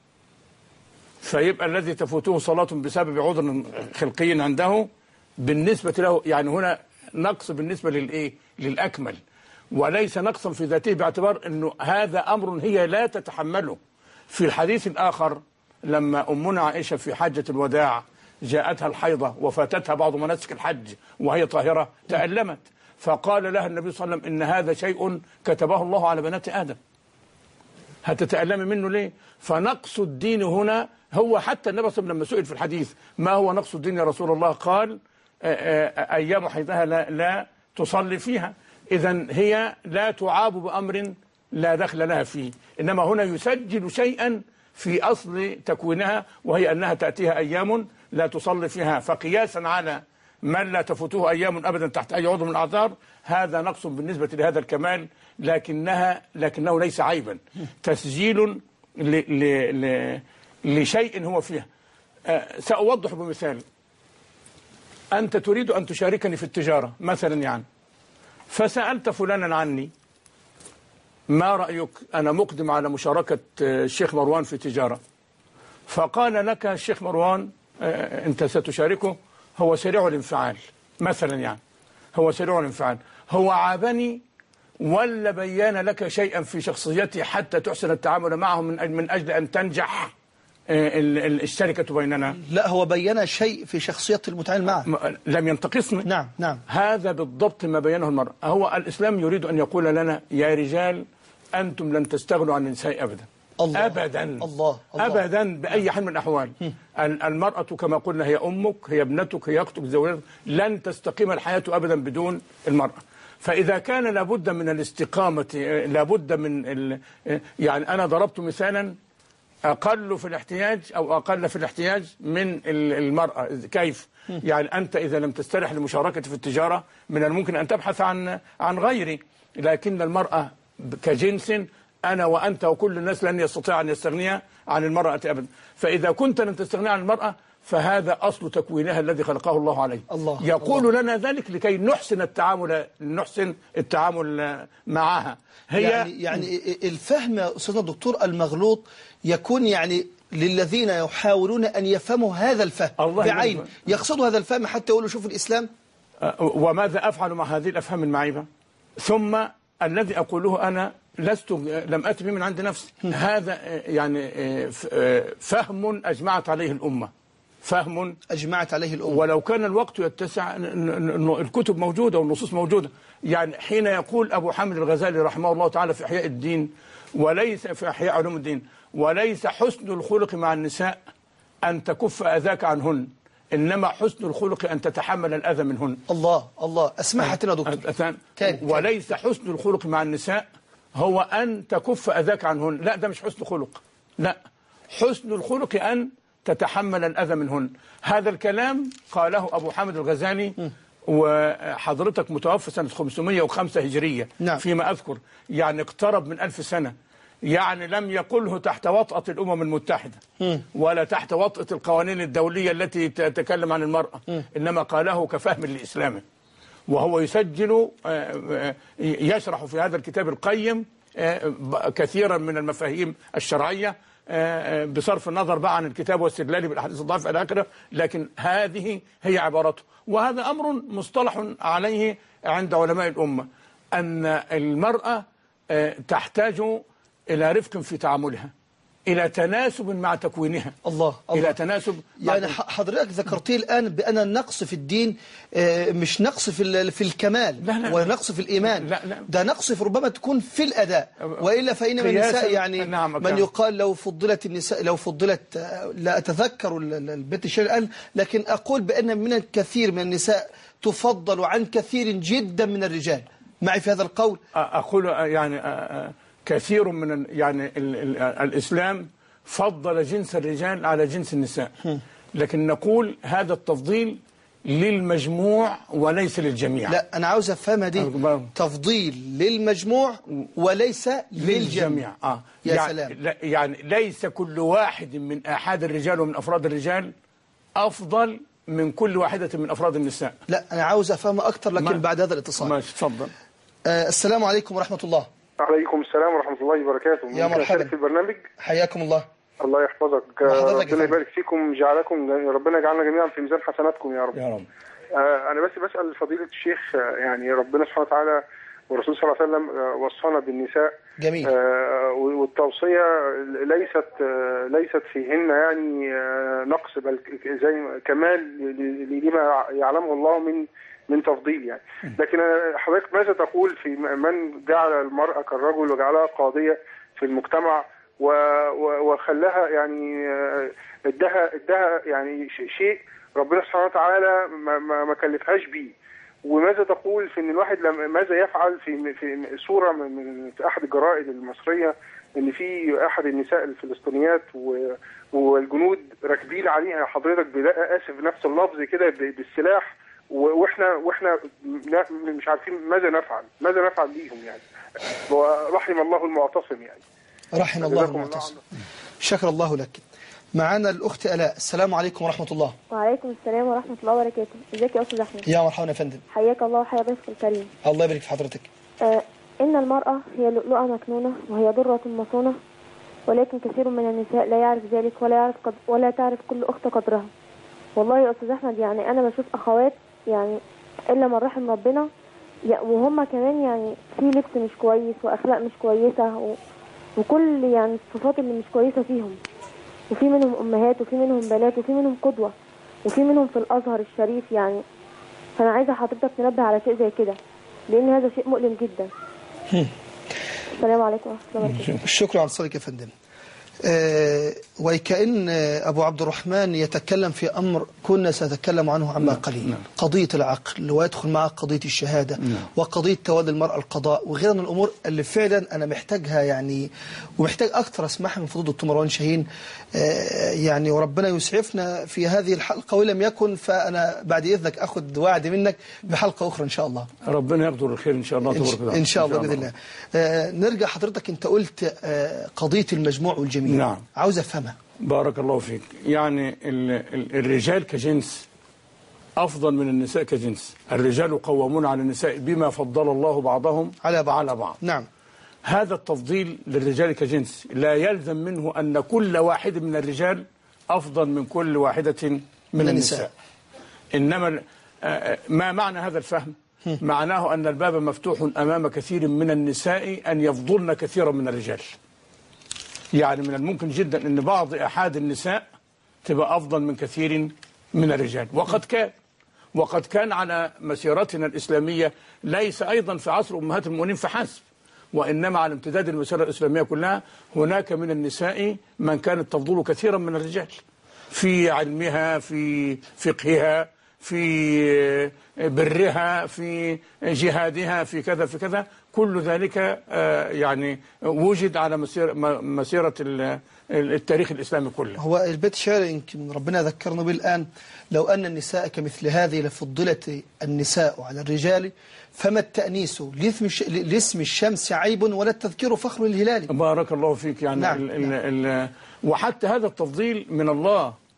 فيبقى الذي تفوته صلاة بسبب عذر خلقي عنده بالنسبة له يعني هنا نقص بالنسبة للإيه؟ للأكمل، وليس نقصا في ذاته باعتبار أنه هذا أمر هي لا تتحمله. في الحديث الآخر لما أمنا عائشة في حجة الوداع جاءتها الحيضة وفاتتها بعض مناسك الحج وهي طاهرة تألمت، فقال لها النبي صلى الله عليه وسلم إن هذا شيء كتبه الله على بنات آدم، هتتألمي منه ليه؟ فنقص الدين هنا هو حتى النبي صلى الله عليه وسلم لما سئل في الحديث ما هو نقص الدين يا رسول الله قال أيام حيضها لا, لا تصلي فيها. إذن هي لا تعاب بأمر لا دخل لها فيه، إنما هنا يسجل شيئا في أصل تكوينها وهي أنها تأتيها أيام لا تصلي فيها، فقياسا على من لا تفوته أيام أبدا تحت أي عضو من الأعذار هذا نقص بالنسبة لهذا الكمال، لكنها لكنه ليس عيبا، تسجيل ل ل ل لشيء هو فيها. أه سأوضح بمثال. أنت تريد أن تشاركني في التجارة مثلا يعني، فسألت فلانا عني ما رأيك أنا مقدم على مشاركة الشيخ مروان في تجارة، فقال لك الشيخ مروان أنت ستشاركه هو سريع الانفعال مثلا يعني، هو سريع الانفعال، هو عابني ولا بيان لك شيئا في شخصيتي حتى تحسن التعامل معه من من أجل أن تنجح الشركة بيننا؟
لا، هو بين شيء في شخصية المتعامل معه،
لم ينتقصني.
نعم نعم.
هذا بالضبط ما بينه المرء. هو الإسلام يريد أن يقول لنا يا رجال أنتم لن تستغنوا عن النساء أبدا.
الله.
أبدا
الله. الله.
أبدا بأي حال من الأحوال. المرأة كما قلنا هي أمك، هي ابنتك، هي أختك، زوجتك، لن تستقيم الحياة أبدا بدون المرأة. فإذا كان لابد من الاستقامة، لابد من ال... يعني أنا ضربت مثالا أقل في الاحتياج أو أقل في الاحتياج من المرأة. كيف؟ يعني أنت إذا لم تسترح لمشاركة في التجارة من الممكن أن تبحث عن عن غيري، لكن المرأة كجنس أنا وأنت وكل الناس لن يستطيع أن يستغني عن المرأة أبدا. فإذا كنت لن تستغني عن المرأة فهذا أصل تكوينها الذي خلقه الله عليه.
الله.
يقول
الله.
لنا ذلك لكي نحسن التعامل نحسن التعامل معها. هي
يعني, يعني الفهم يا أستاذنا الدكتور المغلوط يكون يعني للذين يحاولون أن يفهموا هذا الفهم بعين، يقصدوا هذا الفهم حتى يقولوا شوف الإسلام.
وماذا أفعل مع هذه الأفهام المعيبة؟ ثم الذي أقوله أنا لست لم أتي من عند نفسي، هذا يعني فهم أجمعت عليه الأمة، فهم
أجمعت عليه الأمة،
ولو كان الوقت يتسع الكتب موجودة والنصوص موجودة. يعني حين يقول أبو حامد الغزالي رحمه الله تعالى في إحياء الدين وليس في إحياء علوم الدين وليس حسن الخلق مع النساء أن تكف أذاك عنهن، إنما حسن الخلق أن تتحمل الأذى منهن.
الله الله أسمحتنا دكتور.
وليس حسن الخلق مع النساء هو أن تكف أذاك عنهن، لا ده مش حسن خلق، لا حسن الخلق أن تتحمل الأذى منهن. هذا الكلام قاله أبو حامد الغزالي وحضرتك متوفى سنة خمسمائة وخمسة هجرية.
نعم.
فيما أذكر يعني اقترب من ألف سنة، يعني لم يقله تحت وطأة الأمم المتحدة م. ولا تحت وطأة القوانين الدولية التي تتكلم عن المرأة م. إنما قاله كفهم لإسلامه. وهو يسجل يشرح في هذا الكتاب القيم كثيرا من المفاهيم الشرعية بصرف النظر بقى عن الكتاب واستدلاله بالاحاديث الضعيفه الى اخره، لكن هذه هي عبارته. وهذا امر مصطلح عليه عند علماء الامه، ان المراه تحتاج الى رفق في تعاملها، الى تناسب مع تكوينها.
الله, الله.
الى تناسب
يعني حضرتك ذكرتي الان بان النقص في الدين مش نقص في في الكمال،
لا لا
ولا نقص في الايمان،
لا لا.
ده نقص في ربما تكون في الاداء، والا فان من النساء يعني
نعم
من يقال لو فضلت النساء لو فضلت، لا اتذكر البيت الشعر الان، لكن اقول بان من الكثير من النساء تفضل عن كثير جدا من الرجال. معي في هذا القول؟
اقول يعني كثير من يعني ال ال الإسلام فضل جنس الرجال على جنس النساء، لكن نقول هذا التفضيل للمجموع وليس للجميع.
لا أنا عاوز أفهمها دي، تفضيل للمجموع وليس للجميع, للجميع.
آه.
يا
يعني
سلام.
يعني ليس كل واحد من أحد الرجال ومن أفراد الرجال أفضل من كل واحدة من أفراد النساء.
لا أنا عاوز أفهمها أكتر، لكن بعد هذا الاتصال.
ماشي تفضل.
آه السلام عليكم ورحمة الله.
عليكم السلام ورحمة الله وبركاته.
يا مرحبا
في البرنامج.
حياكم الله.
الله يحفظك، ربنا يبارك فيكم، جعلكم ربنا يجعلنا جميعا في ميزان حسناتكم يا رب.
يا رب.
آه أنا بس بسأل فضيلة الشيخ، يعني ربنا سبحانه وتعالى والرسول صلى الله عليه وسلم وصانا بالنساء.
جميل.
آه والتوصية ليست آه ليست فيهن يعني آه نقص، بل زي كمال لما يعلمه الله من من تفضيل يعني. لكن حضرتك ماذا تقول في من جعل المرأة كالرجل وجعلها قاضية في المجتمع وخلاها يعني ادها ادها يعني شيء ربنا سبحانه وتعالى ما, ما, ما كلفهاش بيه؟ وماذا تقول في ان الواحد لما ماذا يفعل في في صورة من في احد الجرائد المصرية ان في احد النساء الفلسطينيات والجنود راكبين عليها حضرتك اسف نفس اللفظ كده بالسلاح، واحنا واحنا مش عارفين ماذا نفعل ماذا نفعل بيهم يعني. رحم الله المعتصم يعني.
رحم الله المعتصم. شكر الله لك. معنا الأخت آلاء. السلام عليكم ورحمة الله.
وعليكم السلام ورحمة الله وبركاته. ازيك يا أستاذ أحمد؟
يا مرحبا يا فندم.
حياك الله وحيا ضيفك الكريم.
الله يبارك في حضرتك.
آه إن المرأة هي لؤلؤة مكنونة وهي درة مصونة، ولكن كثير من النساء لا يعرف ذلك ولا يعرف قد ولا تعرف كل أخت قدرها. والله يا أستاذ أحمد يعني أنا بشوف أخوات يعني إلا من رحم ربنا، وهم كمان يعني في لبس مش كويس وأخلاق مش كويسة و... وكل يعني الصفات اللي مش كويسة فيهم، وفي منهم أمهات وفي منهم بنات وفي منهم قدوة وفي منهم في الأزهر الشريف يعني. فأنا عايزة حضرتك تنبه على شيء زي كده، لأن هذا شيء مؤلم جدا. السلام عليكم ورحمة الله وبركاته.
شكرا على صديقك يا فندم. أه وكأن أبو عبد الرحمن يتكلم في أمر كنا سنتكلم عنه عما قليل. نعم. قضية العقل ويدخل معها قضية الشهادة. نعم. وقضية تولي المرأة القضاء وغيرها من الأمور اللي فعلا أنا محتاجها يعني، ومحتاج أكثر أسمعها من فضيلة الدكتور مروان شاهين. أه يعني وربنا يسعفنا في هذه الحلقة، ولم يكن فأنا بعد إذنك أخذ وعد منك بحلقة أخرى إن شاء الله.
ربنا يقدر الخير إن شاء الله.
إن, شاء, إن شاء الله بإذن الله. أه نرجع حضرتك أنت قلت أه قضية المجموع والجميع.
نعم.
عاوز أفهمها.
بارك الله فيك. يعني ال ال الرجال كجنس أفضل من النساء كجنس. الرجال قوامون على النساء بما فضل الله بعضهم على بعض, على بعض.
نعم.
هذا التفضيل للرجال كجنس لا يلزم منه أن كل واحد من الرجال أفضل من كل واحدة من, من النساء. إنما ما معنى هذا الفهم؟ معناه أن الباب مفتوح أمام كثير من النساء أن يفضلن كثيرا من الرجال. يعني من الممكن جدا أن بعض أحد النساء تبقى أفضل من كثير من الرجال، وقد كان وقد كان على مسيرتنا الإسلامية، ليس أيضا في عصر أمهات المؤمنين فحسب، وإنما على امتداد المسيرة الإسلامية كلها هناك من النساء من كانت تفضل كثيرا من الرجال في علمها، في فقهها، في برها، في جهادها، في كذا في كذا. كل ذلك يعني وجد على مسيرة, مسيرة التاريخ الإسلامي كله.
هو البيت شعر يمكن ربنا ذكرنا به الآن: لو أن النساء كمثل هذه لفضلت النساء على الرجال فما التأنيس لاسم الشمس عيب ولا التذكير فخر الهلال.
بارك الله فيك. يعني
نعم.
ال ال ال وحتى هذا التفضيل من الله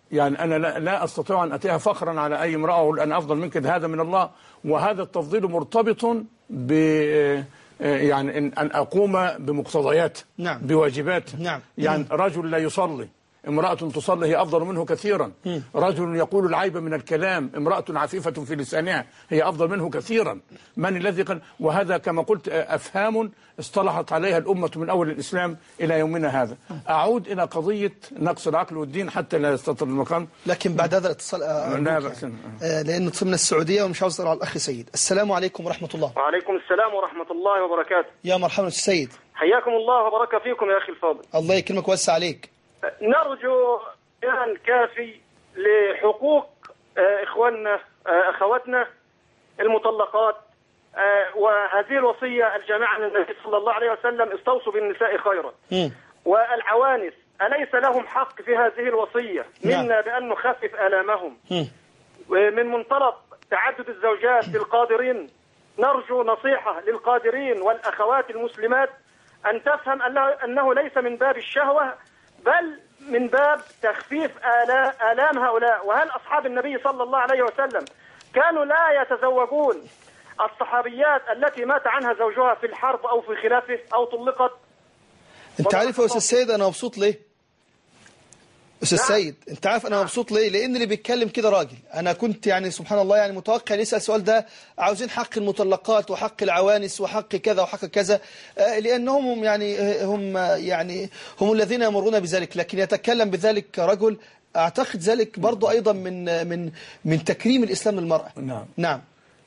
يعني أنا لا, لا أستطيع أن أتيها فخرا على أي امرأة وأقول أنا أفضل منك، هذا من الله. وهذا التفضيل مرتبط ب يعني أن أقوم بمقتضيات،
نعم.
بواجبات.
نعم.
يعني رجل لا يصلي، امرأة تصلي هي أفضل منه كثيرا. م. رجل يقول العيب من الكلام، امرأة عفيفة في لسانها هي أفضل منه كثيرا. من الذي قال؟ وهذا كما قلت أفهام اصطلحت عليها الأمة من أول الإسلام إلى يومنا هذا. أعود إلى قضية نقص العقل والدين حتى لا يستطر المقام.
لكن بعد هذا الاتصال
لا بأس،
آه لأنه من السعودية ومش عاوز على الأخ سيد. السلام عليكم ورحمة الله.
وعليكم السلام ورحمة الله وبركاته.
يا مرحبا سيد،
حياكم الله وبارك فيكم يا أخي الفاضل.
الله يكرمك ويوسع عليك.
نرجو بيان كافي لحقوق إخواننا أخواتنا المطلقات، وهذه الوصية الجامعة للنبي صلى الله عليه وسلم استوصوا بالنساء خيرا. م. والعوانس أليس لهم حق في هذه الوصية؟ منا بأن نخفف آلامهم. م. ومن منطلق تعدد الزوجات للقادرين نرجو نصيحة للقادرين والأخوات المسلمات أن تفهم أنه ليس من باب الشهوة بل من باب تخفيف آلام هؤلاء. وهل أصحاب النبي صلى الله عليه وسلم كانوا لا يتزوجون الصحابيات التي مات عنها زوجها في الحرب أو في خلافه أو طلقت؟
أنت عارف يا أستاذ سيد أنا مبسوط ليه؟ أستاذ نعم. سيد أنت عارف أنا مبسوط ليه؟ لأن اللي بيتكلم كده راجل. أنا كنت يعني سبحان الله يعني متوقع نسأل السؤال ده، عاوزين حق المطلقات وحق العوانس وحق كذا وحق كذا، لأنهم يعني هم يعني هم الذين يمرون بذلك، لكن يتكلم بذلك رجل أعتقد ذلك برضو أيضا من من من تكريم الإسلام للمرأة.
نعم
نعم.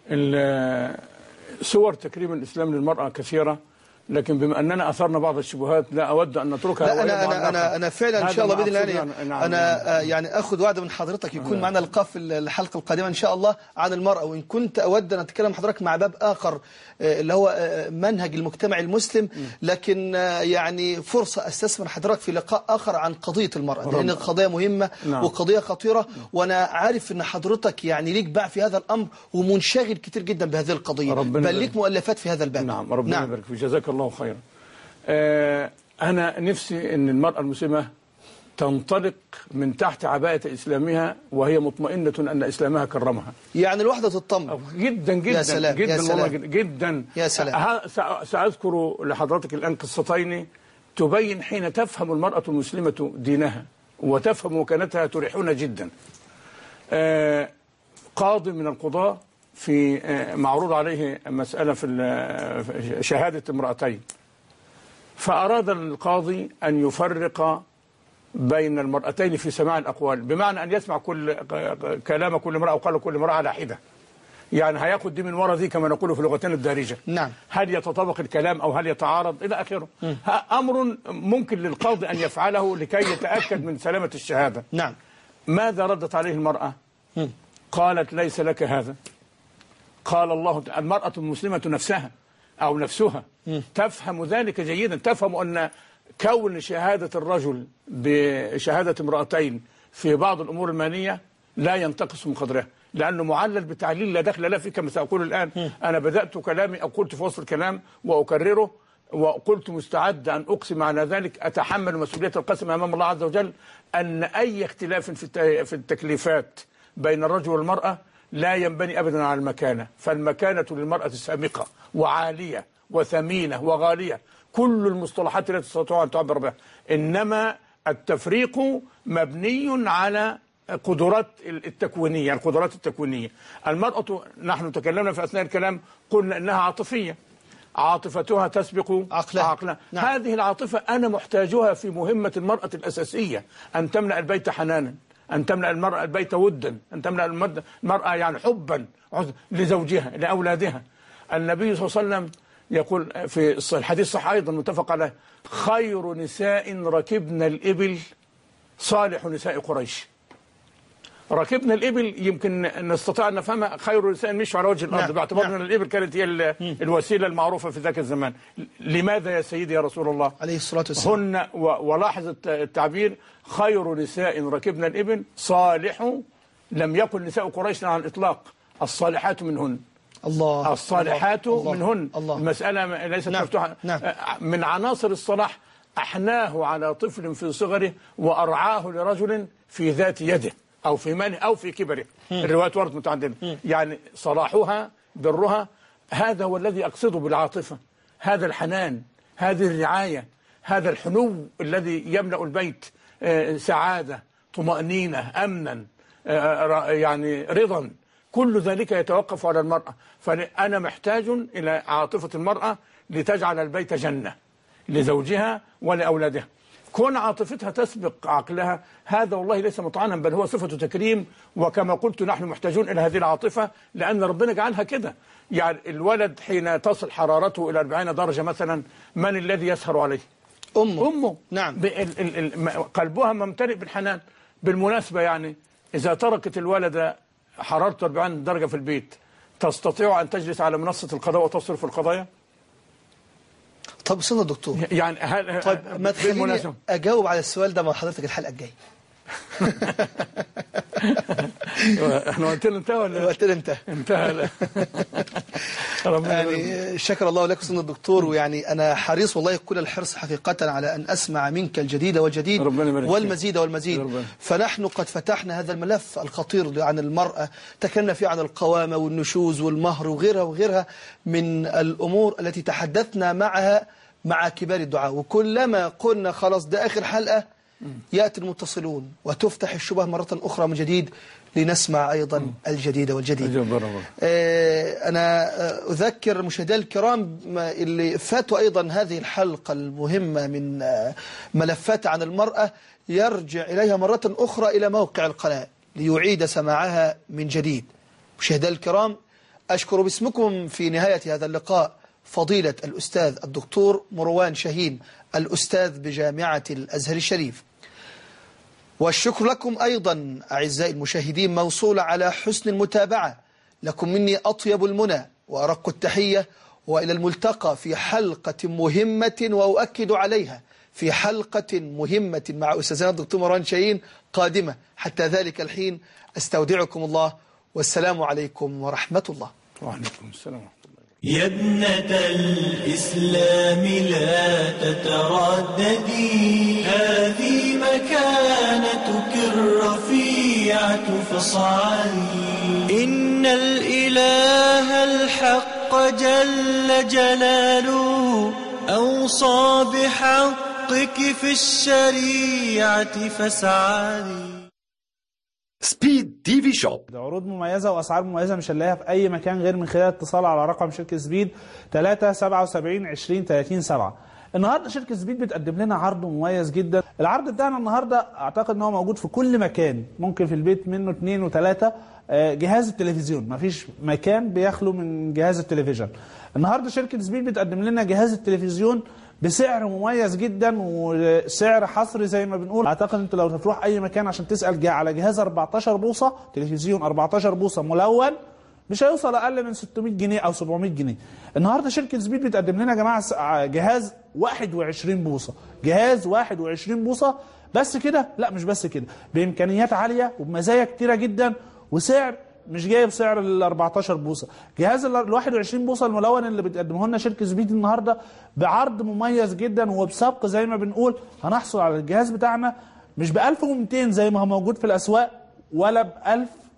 صور تكريم الإسلام للمرأة كثيرة، لكن بما أننا أثرنا بعض الشبهات لا أود أن نتركها.
لا أنا أنا أنا أنا فعلا إن شاء الله بإذن الله أنا, أنا يعني أخذ وعد من حضرتك يكون معنا لقاء في الحلقة القادمة إن شاء الله عن المرأة، وإن كنت أود أن أتكلم حضرتك مع باب آخر اللي هو منهج المجتمع المسلم، لكن يعني فرصة أستثمر حضرتك في لقاء آخر عن قضية المرأة، لأن القضية مهمة نعم. وقضية خطيرة، وأنا عارف أن حضرتك يعني ليك باع في هذا الأمر ومنشغل كتير جدا بهذه القضية، بل ليك مؤلفات في هذا الباب.
نعم ربنا نعم. يبارك فيك، جزاك الله خيرا. آه أنا نفسي أن المرأة المسلمة تنطلق من تحت عباءة إسلامها وهي مطمئنة أن إسلامها كرمها.
يعني الوحدة تطمن
جدا جدا
يا سلام.
جدا
يا سلام.
والله جدا
يا سلام.
سأذكر لحضرتك الآن قصتين تبين حين تفهم المرأة المسلمة دينها وتفهم مكانتها تريحون جدا. آه قاضي من القضاة في آه معروض عليه مسألة في شهادة امرأتين، فأراد القاضي أن يفرق بين المرأتين في سماع الأقوال، بمعنى أن يسمع كل كلام كل امرأة وقال كل امرأة على حدة، يعني هياخد دي من ورا دي كما نقول في لغتنا الدارجة.
نعم.
هل يتطابق الكلام أو هل يتعارض إلى آخره. أمر ممكن للقاضي أن يفعله لكي يتأكد من سلامة الشهادة.
نعم.
ماذا ردت عليه المرأة؟ م. قالت ليس لك هذا. قال الله المرأة المسلمة نفسها أو نفسها م. تفهم ذلك جيدا، تفهم أن كون شهادة الرجل بشهادة امرأتين في بعض الأمور المالية لا ينتقص من قدرها، لأنه معلل بتعليل لا دخل له فيه كما سأقول الآن. م. أنا بدأت كلامي أو قلت في وسط الكلام وأكرره وقلت مستعد أن أقسم على ذلك، أتحمل مسؤولية القسم أمام الله عز وجل أن أي اختلاف في التكليفات بين الرجل والمرأة لا ينبني أبدا على المكانة، فالمكانة للمرأة سامقة وعالية وثمينة وغالية، كل المصطلحات التي تستطيع أن تعبر بها، إنما التفريق مبني على قدرات التكوينية. القدرات التكوينية المرأة نحن تكلمنا في أثناء الكلام قلنا إنها عاطفية، عاطفتها تسبق عقلها, عقلها. نعم. هذه العاطفة أنا محتاجها في مهمة المرأة الأساسية، أن تملأ البيت حنانا، أن تملأ المرأة البيت ودا، أن تملأ المرأة يعني حبا لزوجها لأولادها. النبي صلى الله عليه وسلم يقول في الحديث الصحيح أيضا متفق عليه: خير نساء ركبن الإبل صالح نساء قريش. ركبنا الإبل يمكن نستطيع أن نفهمها خير نساء مش على وجه الأرض، باعتبار أن الإبل كانت هي الوسيلة المعروفة في ذاك الزمان. لماذا يا سيدي يا رسول الله
عليه الصلاة والسلام؟
هن ولاحظ التعبير: خير نساء ركبنا الإبل صالح، لم يكن نساء قريش على الإطلاق، الصالحات منهن.
الله.
الصالحات
الله.
منهن.
الله.
المسألة ليست
نعم.
مفتوحة.
نعم.
من عناصر الصلاح أحناه على طفل في صغره وأرعاه لرجل في ذات يده أو في ماله أو في كبره. الروايات وردت متعددة. يعني صلاحها برها، هذا هو الذي أقصده بالعاطفة، هذا الحنان، هذه الرعاية، هذا الحنو الذي يملأ البيت سعادة، طمأنينة، أمنا، يعني رضا. كل ذلك يتوقف على المرأة. فأنا محتاج إلى عاطفة المرأة لتجعل البيت جنة لزوجها ولأولادها. كون عاطفتها تسبق عقلها هذا والله ليس مطعنا، بل هو صفة تكريم. وكما قلت نحن محتاجون إلى هذه العاطفة لأن ربنا جعلها كده. يعني الولد حين تصل حرارته إلى أربعين درجة مثلا، من الذي يسهر عليه؟
أمه.
أمه.
نعم.
قلبها ممتلئ بالحنان. بالمناسبة يعني إذا تركت الولد حرارته أربعين درجة في البيت، تستطيع أن تجلس على منصة القضاء وتصرف القضايا؟
طب استنى دكتور،
يعني هل
طيب ما تخليني أجاوب على السؤال ده مع حضرتك الحلقة الجاية.
احنا وقتنا انتهى ولا
وقتنا انتهى؟
انتهى.
يعني شكر الله لك سيدنا الدكتور، ويعني أنا حريص والله كل الحرص حقيقة على أن أسمع منك الجديد والجديد والمزيد والمزيد. فنحن قد فتحنا هذا الملف الخطير عن المرأة، تكلمنا فيه عن القوامة والنشوز والمهر وغيرها وغيرها من الأمور التي تحدثنا معها مع كبار الدعاء. وكلما قلنا خلاص ده آخر حلقة يأتي المتصلون وتفتح الشبه مرة أخرى من جديد لنسمع أيضا الجديد والجديد. أنا أذكر مشاهدي الكرام اللي فاتوا أيضا هذه الحلقة المهمة من ملفات عن المرأة يرجع إليها مرة أخرى إلى موقع القناة ليعيد سماعها من جديد. مشاهدي الكرام، أشكر باسمكم في نهاية هذا اللقاء فضيلة الأستاذ الدكتور مروان شاهين الأستاذ بجامعة الأزهر الشريف. والشكر لكم أيضا أعزائي المشاهدين موصول على حسن المتابعة. لكم مني أطيب المنى وأرق التحية، وإلى الملتقى في حلقة مهمة، وأؤكد عليها في حلقة مهمة مع أستاذنا الدكتور مروان شاهين قادمة. حتى ذلك الحين أستودعكم الله، والسلام عليكم ورحمة الله.
وعليكم السلام.
يا ابنة الإسلام لا تترددي، هذه مكانتك الرفيعة فاصعدي. إن الإله الحق جل جلاله أوصى بحقك في الشريعة فاسعدي.
سبيد تي في شوب،
عروض مميزة وأسعار مميزة مش هنلاقيها في أي مكان غير من خلال اتصال على رقم شركة سبيد ثلاثة سبعة وسبعين عشرين ثلاثين سبعة. النهاردة شركة سبيد بتقدم لنا عرض مميز جدا. العرض بتاعنا النهاردة أعتقد أنه موجود في كل مكان، ممكن في البيت منه اثنين وثلاثة. جهاز التلفزيون، مفيش مكان بيخلو من جهاز التلفزيون. النهاردة شركة سبيد بتقدم لنا جهاز التلفزيون بسعر مميز جدا وسعر حصري زي ما بنقول. اعتقد انت لو تروح اي مكان عشان تسال على جهاز أربعتاشر بوصه تلفزيون أربعتاشر بوصه ملون مش هيوصل اقل من ستمائة جنيه او سبعمائة جنيه. النهارده شركه سبيد بتقدم لنا يا جماعه جهاز واحد وعشرين بوصه، جهاز واحد وعشرين بوصه. بس كده؟ لا مش بس كده، بامكانيات عاليه وبمزايا كتيره جدا وسعر مش جايب سعر ال أربعتاشر بوصه. جهاز ال واحد وعشرين بوصه الملون اللي بتقدمه لنا شركه سبيد النهارده بعرض مميز جدا وبسبق زي ما بنقول. هنحصل على الجهاز بتاعنا مش ب ألف ومئتين زي ما هو موجود في الاسواق، ولا ب ألف